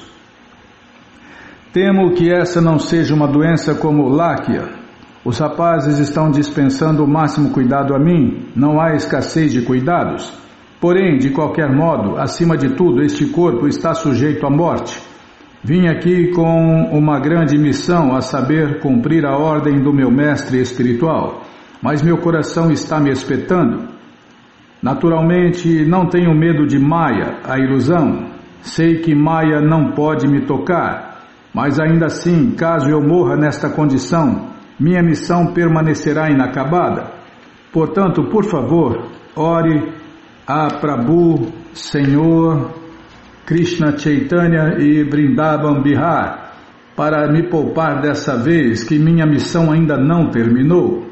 Speaker 1: Temo que essa não seja uma doença como Láquia. Os rapazes estão dispensando o máximo cuidado a mim, não há escassez de cuidados. Porém, de qualquer modo, acima de tudo, este corpo está sujeito à morte. Vim aqui com uma grande missão, a saber, cumprir a ordem do meu mestre espiritual, mas meu coração está me espetando. Naturalmente, não tenho medo de Maya, a ilusão. Sei que Maya não pode me tocar, mas ainda assim, caso eu morra nesta condição, minha missão permanecerá inacabada. Portanto, por favor, ore a Prabhu, Senhor Krishna Chaitanya e Vrindavan Bihar, para me poupar dessa vez, que minha missão ainda não terminou.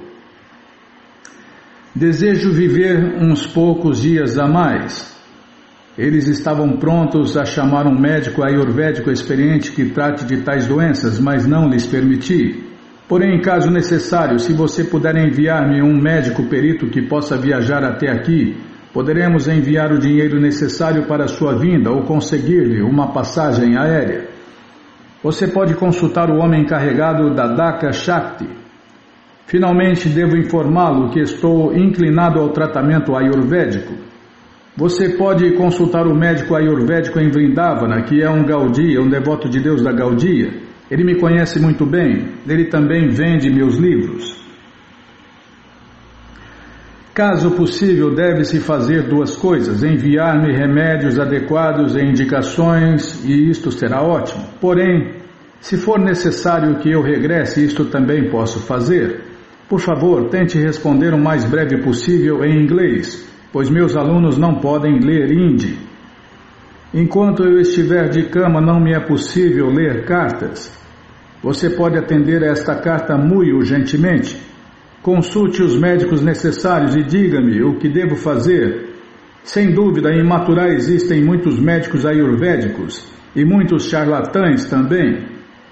Speaker 1: Desejo viver uns poucos dias a mais. Eles estavam prontos a chamar um médico ayurvédico experiente que trate de tais doenças, mas não lhes permiti. Porém, em caso necessário, se você puder enviar-me um médico perito que possa viajar até aqui, poderemos enviar o dinheiro necessário para a sua vinda ou conseguir-lhe uma passagem aérea. Você pode consultar o homem encarregado da Daka Shakti. Finalmente, devo informá-lo que estou inclinado ao tratamento ayurvédico. Você pode consultar o médico ayurvédico em Vrindavana, que é um Gaudiya, um devoto de Deus da Gaudiya. Ele me conhece muito bem, ele também vende meus livros. Caso possível, deve-se fazer duas coisas: enviar-me remédios adequados e indicações, e isto será ótimo. Porém, se for necessário que eu regresse, isto também posso fazer. Por favor, tente responder o mais breve possível em inglês, pois meus alunos não podem ler hindi. Enquanto eu estiver de cama, não me é possível ler cartas. Você pode atender a esta carta muito urgentemente. Consulte os médicos necessários e diga-me o que devo fazer. Sem dúvida, em Mathura existem muitos médicos ayurvédicos e muitos charlatães também.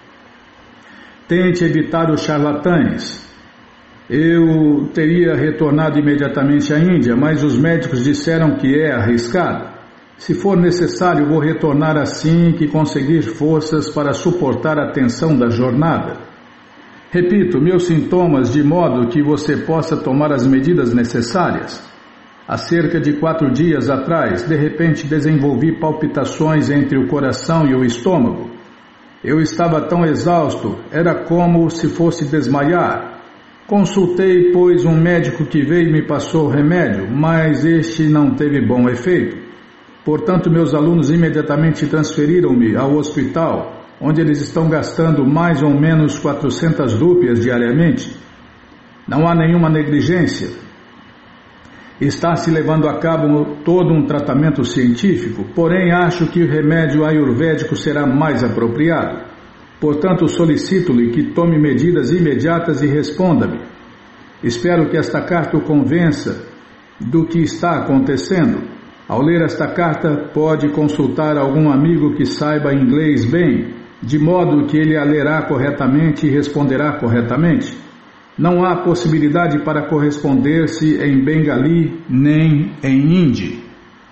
Speaker 1: Tente evitar os charlatães. Eu teria retornado imediatamente à Índia, mas os médicos disseram que é arriscado. Se for necessário, vou retornar assim que conseguir forças para suportar a tensão da jornada. Repito, meus sintomas de modo que você possa tomar as medidas necessárias. Há cerca de quatro dias atrás, de repente desenvolvi palpitações entre o coração e o estômago. Eu estava tão exausto, era como se fosse desmaiar. Consultei, pois, um médico que veio e me passou remédio, mas este não teve bom efeito. Portanto, meus alunos imediatamente transferiram-me ao hospital, onde eles estão gastando mais ou menos quatrocentas rúpias diariamente. Não há nenhuma negligência. Está se levando a cabo todo um tratamento científico, porém acho que o remédio ayurvédico será mais apropriado. Portanto, solicito-lhe que tome medidas imediatas e responda-me. Espero que esta carta o convença do que está acontecendo. Ao ler esta carta, pode consultar algum amigo que saiba inglês bem, de modo que ele a lerá corretamente e responderá corretamente. Não há possibilidade para corresponder-se em bengali nem em hindi.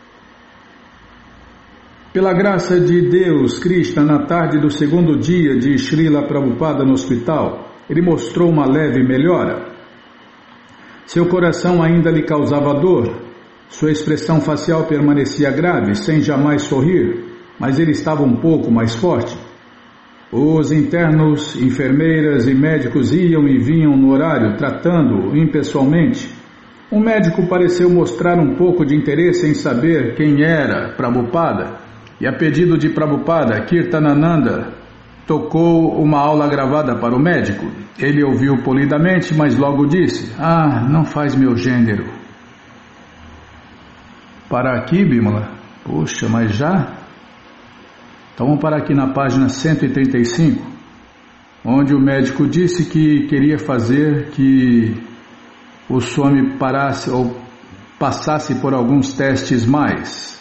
Speaker 1: Pela graça de Deus, Krishna, na tarde do segundo dia de Srila Prabhupada no hospital, ele mostrou uma leve melhora. Seu coração ainda lhe causava dor. Sua expressão facial permanecia grave, sem jamais sorrir, mas ele estava um pouco mais forte. Os internos, enfermeiras e médicos iam e vinham no horário, tratando-o impessoalmente. Um médico pareceu mostrar um pouco de interesse em saber quem era Prabhupada, e a pedido de Prabhupada, Kirtanananda tocou uma aula gravada para o médico. Ele ouviu polidamente, mas logo disse: "Ah, não faz meu gênero." Para aqui, Bimala? Puxa, mas já? Então vamos parar aqui na página cento e trinta e cinco, onde o médico disse que queria fazer que o Swami parasse ou passasse por alguns testes mais.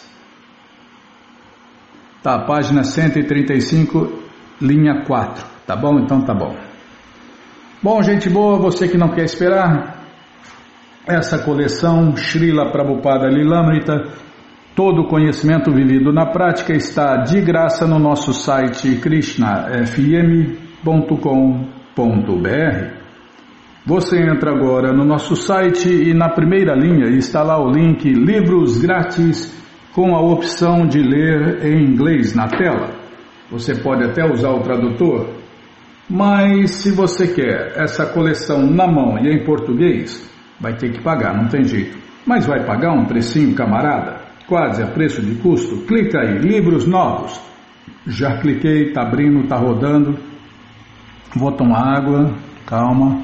Speaker 1: Tá, página cento e trinta e cinco, linha quatro. Tá bom? Então tá bom. Bom, gente boa, você que não quer esperar, essa coleção Srila Prabhupada Lilamrita, todo o conhecimento vivido na prática, está de graça no nosso site krishna f m ponto com ponto b r. Você entra agora no nosso site e na primeira linha está lá o link Livros Grátis com a opção de ler em inglês na tela. Você pode até usar o tradutor, mas se você quer essa coleção na mão e em português, vai ter que pagar, não tem jeito. Mas vai pagar um precinho, camarada, quase a preço de custo. Clica aí, livros novos. Já cliquei, tá abrindo, tá rodando. Vou tomar água, calma.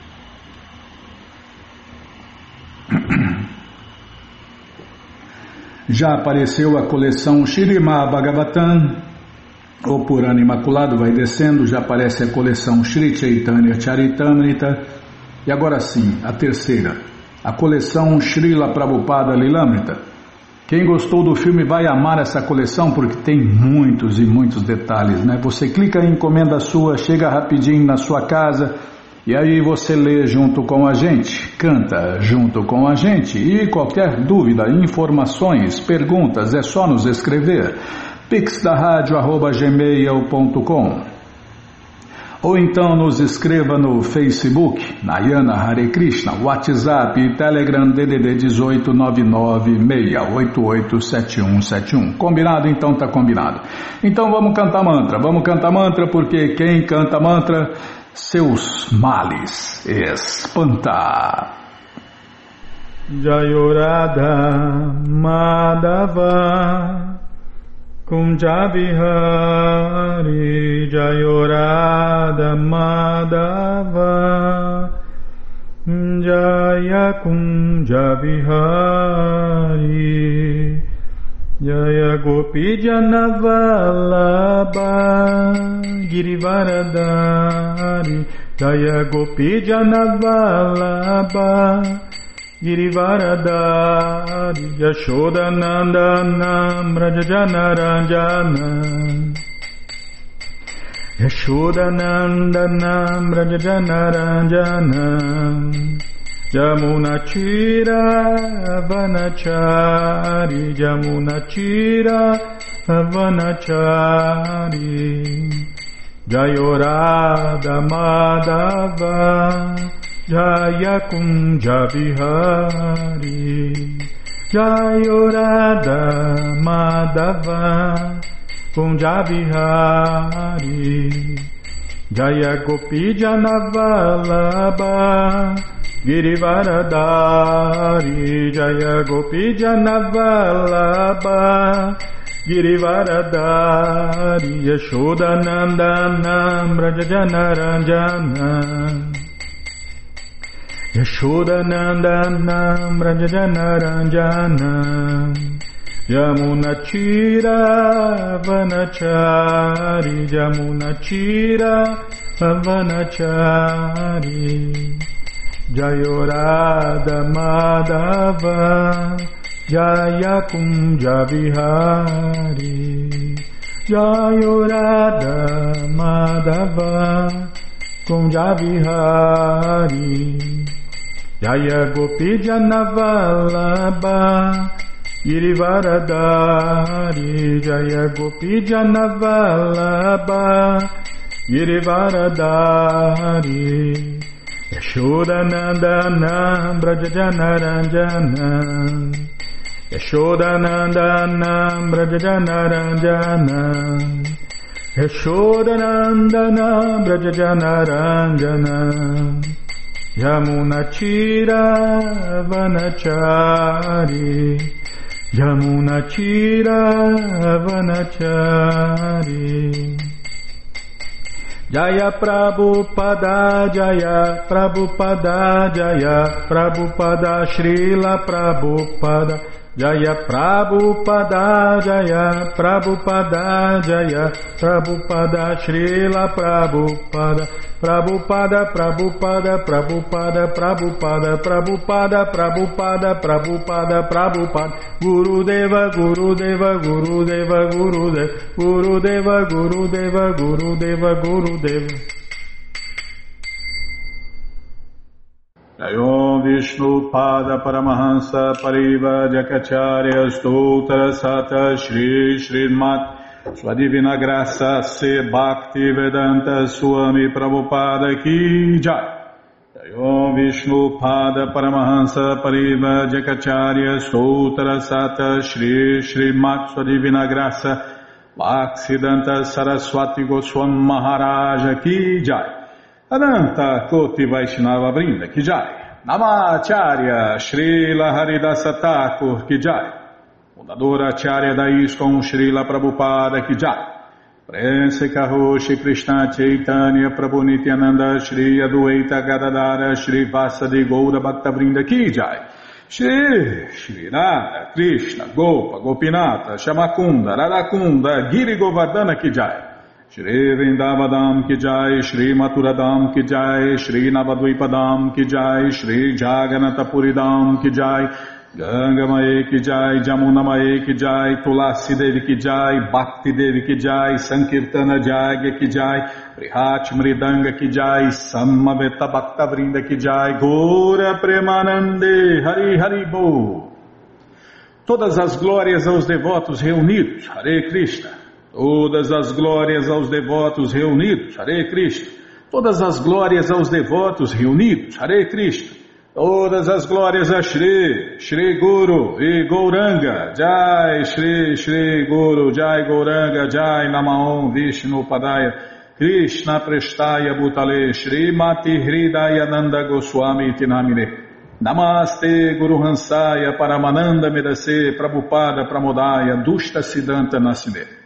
Speaker 1: Já apareceu a coleção Śrīmad Bhagavatam, o Purana Imaculado, vai descendo, já aparece a coleção Shri Chaitanya Charitamrita, e agora sim, a terceira, a coleção Srila Prabhupada Lilamrita. Quem gostou do filme vai amar essa coleção porque tem muitos e muitos detalhes, né? Você clica em encomenda sua, chega rapidinho na sua casa e aí você lê junto com a gente, canta junto com a gente e qualquer dúvida, informações, perguntas, é só nos escrever. pix da rádio arroba gmail ponto com ou então nos escreva no Facebook, Nayana Hare Krishna, WhatsApp e Telegram D D D dezoito nove nove seis oito oito sete um sete um. Combinado? Então tá combinado. Então vamos cantar mantra, vamos cantar mantra porque quem canta mantra, seus males espanta.
Speaker 3: Jayorada Madhava Kunja Vihari Jayorada Madhava Jaya Kunja Vihari Jaya Gopi Janavalabha Girivaradari Jaya Gopi Janavalabha Girivaradari Yashodanandana Brajajanaranjana Yashodanandana Brajajanaranjana Jamunachira Vanachari Jamunachira Vanachari Jayorada Madhava Jaya Kunja Vihari Jayorada Madhava Kunja Vihari Jaya Gopi Janavalabha Girivaradari Jaya Gopi Janavalabha Girivaradari Yashodanandana Brajajanaranjana Yashodanandana Brajajanaranjana Yamunachira Vanachari Yamunachira Vanachari Jayorada Madhava Jaya Kunja Vihari Jayorada Madhava Kunja Vihari Jaya Gopi Janavalabha Girivaradari Jaya Gopi Janavalabha Girivaradari Yashodanandana Brajajanaranjana Yashodanandana Brajajanaranjana Yashodanandana Brajajanaranjana Yamunachira Vanachari Yamunachira Vanachari Jaya Prabhupada Jaya Prabhupada Jaya Prabhupada Srila Prabhupada Jaya Prabhupada Jaya Prabhupada Jaya Prabhupada Srila Prabhupada Prabhupada Prabhupada Prabhupada Prabhupada Prabhupada Prabhupada Prabhupada Prabhupada Gurudeva Gurudeva Gurudeva Gurudeva Gurudeva Gurudeva Gurudeva Gurudeva
Speaker 1: Jayom Vishnu Pada Paramahansa Pariva Jakacharya Stoutra Sata Shri Srimad Sua Divina Graça Se Bhakti Vedanta Swami Prabhupada Ki Jai. Om Vishnu Pada Paramahansa Pariva Jakacharya Sutra Sata Shri Shri Sua Divina Graça Bhaksidanta Saraswati Goswam Maharaja Ki Jai Ananta Koti Vaishnava Vrinda Ki Jai Namacharya Srila Haridasa Thakur Ki Jai Fundadora Acharya da ISKCON Srila Prabhupada Ki Jai Prense Karoshi Krishna Chaitanya Prabhu Nityananda Shri Adueita Gadadara Shri Vasadi Goura Bhaktavrinda Ki Jai Shri Shri Radha Krishna Gopa Gopinata Shamakunda Radakunda Giri Govardhana Ki Jai Shri Vrindavadam Ki Jai Shri Maturadam Ki Jai Shri Navadvipadam Ki Jai Shri Jaganatapuridam Ki Jai Ganga Mae Ki Jai, Jamuna Mae Ki Jai, Tulasi Devi Ki Jai, Bhakti Devi Ki Jai, Sankirtana Jagya Ki Jai, Prihat Mridanga Ki Jai, Samaveta Bhakta Vrinda Ki Jai, Gora Premanande, Hari Hari Bo. Todas as glórias aos devotos reunidos, Hare Krishna. Todas as glórias aos devotos reunidos, Hare Krishna. Todas as glórias aos devotos reunidos, Hare Krishna. Todas as glórias a Shri, Shri Guru e Gauranga, Jai Shri, Shri Guru, Jai Gauranga, Jai Namaon Vishnu Padaya, Krishna Prestaya Bhutale, Shri Mati Hridaya Nanda Goswami Tinamine, Namaste Guru Hansaya Paramananda Medase, Prabhupada Pramodaya, Dushta Siddhanta Nasine.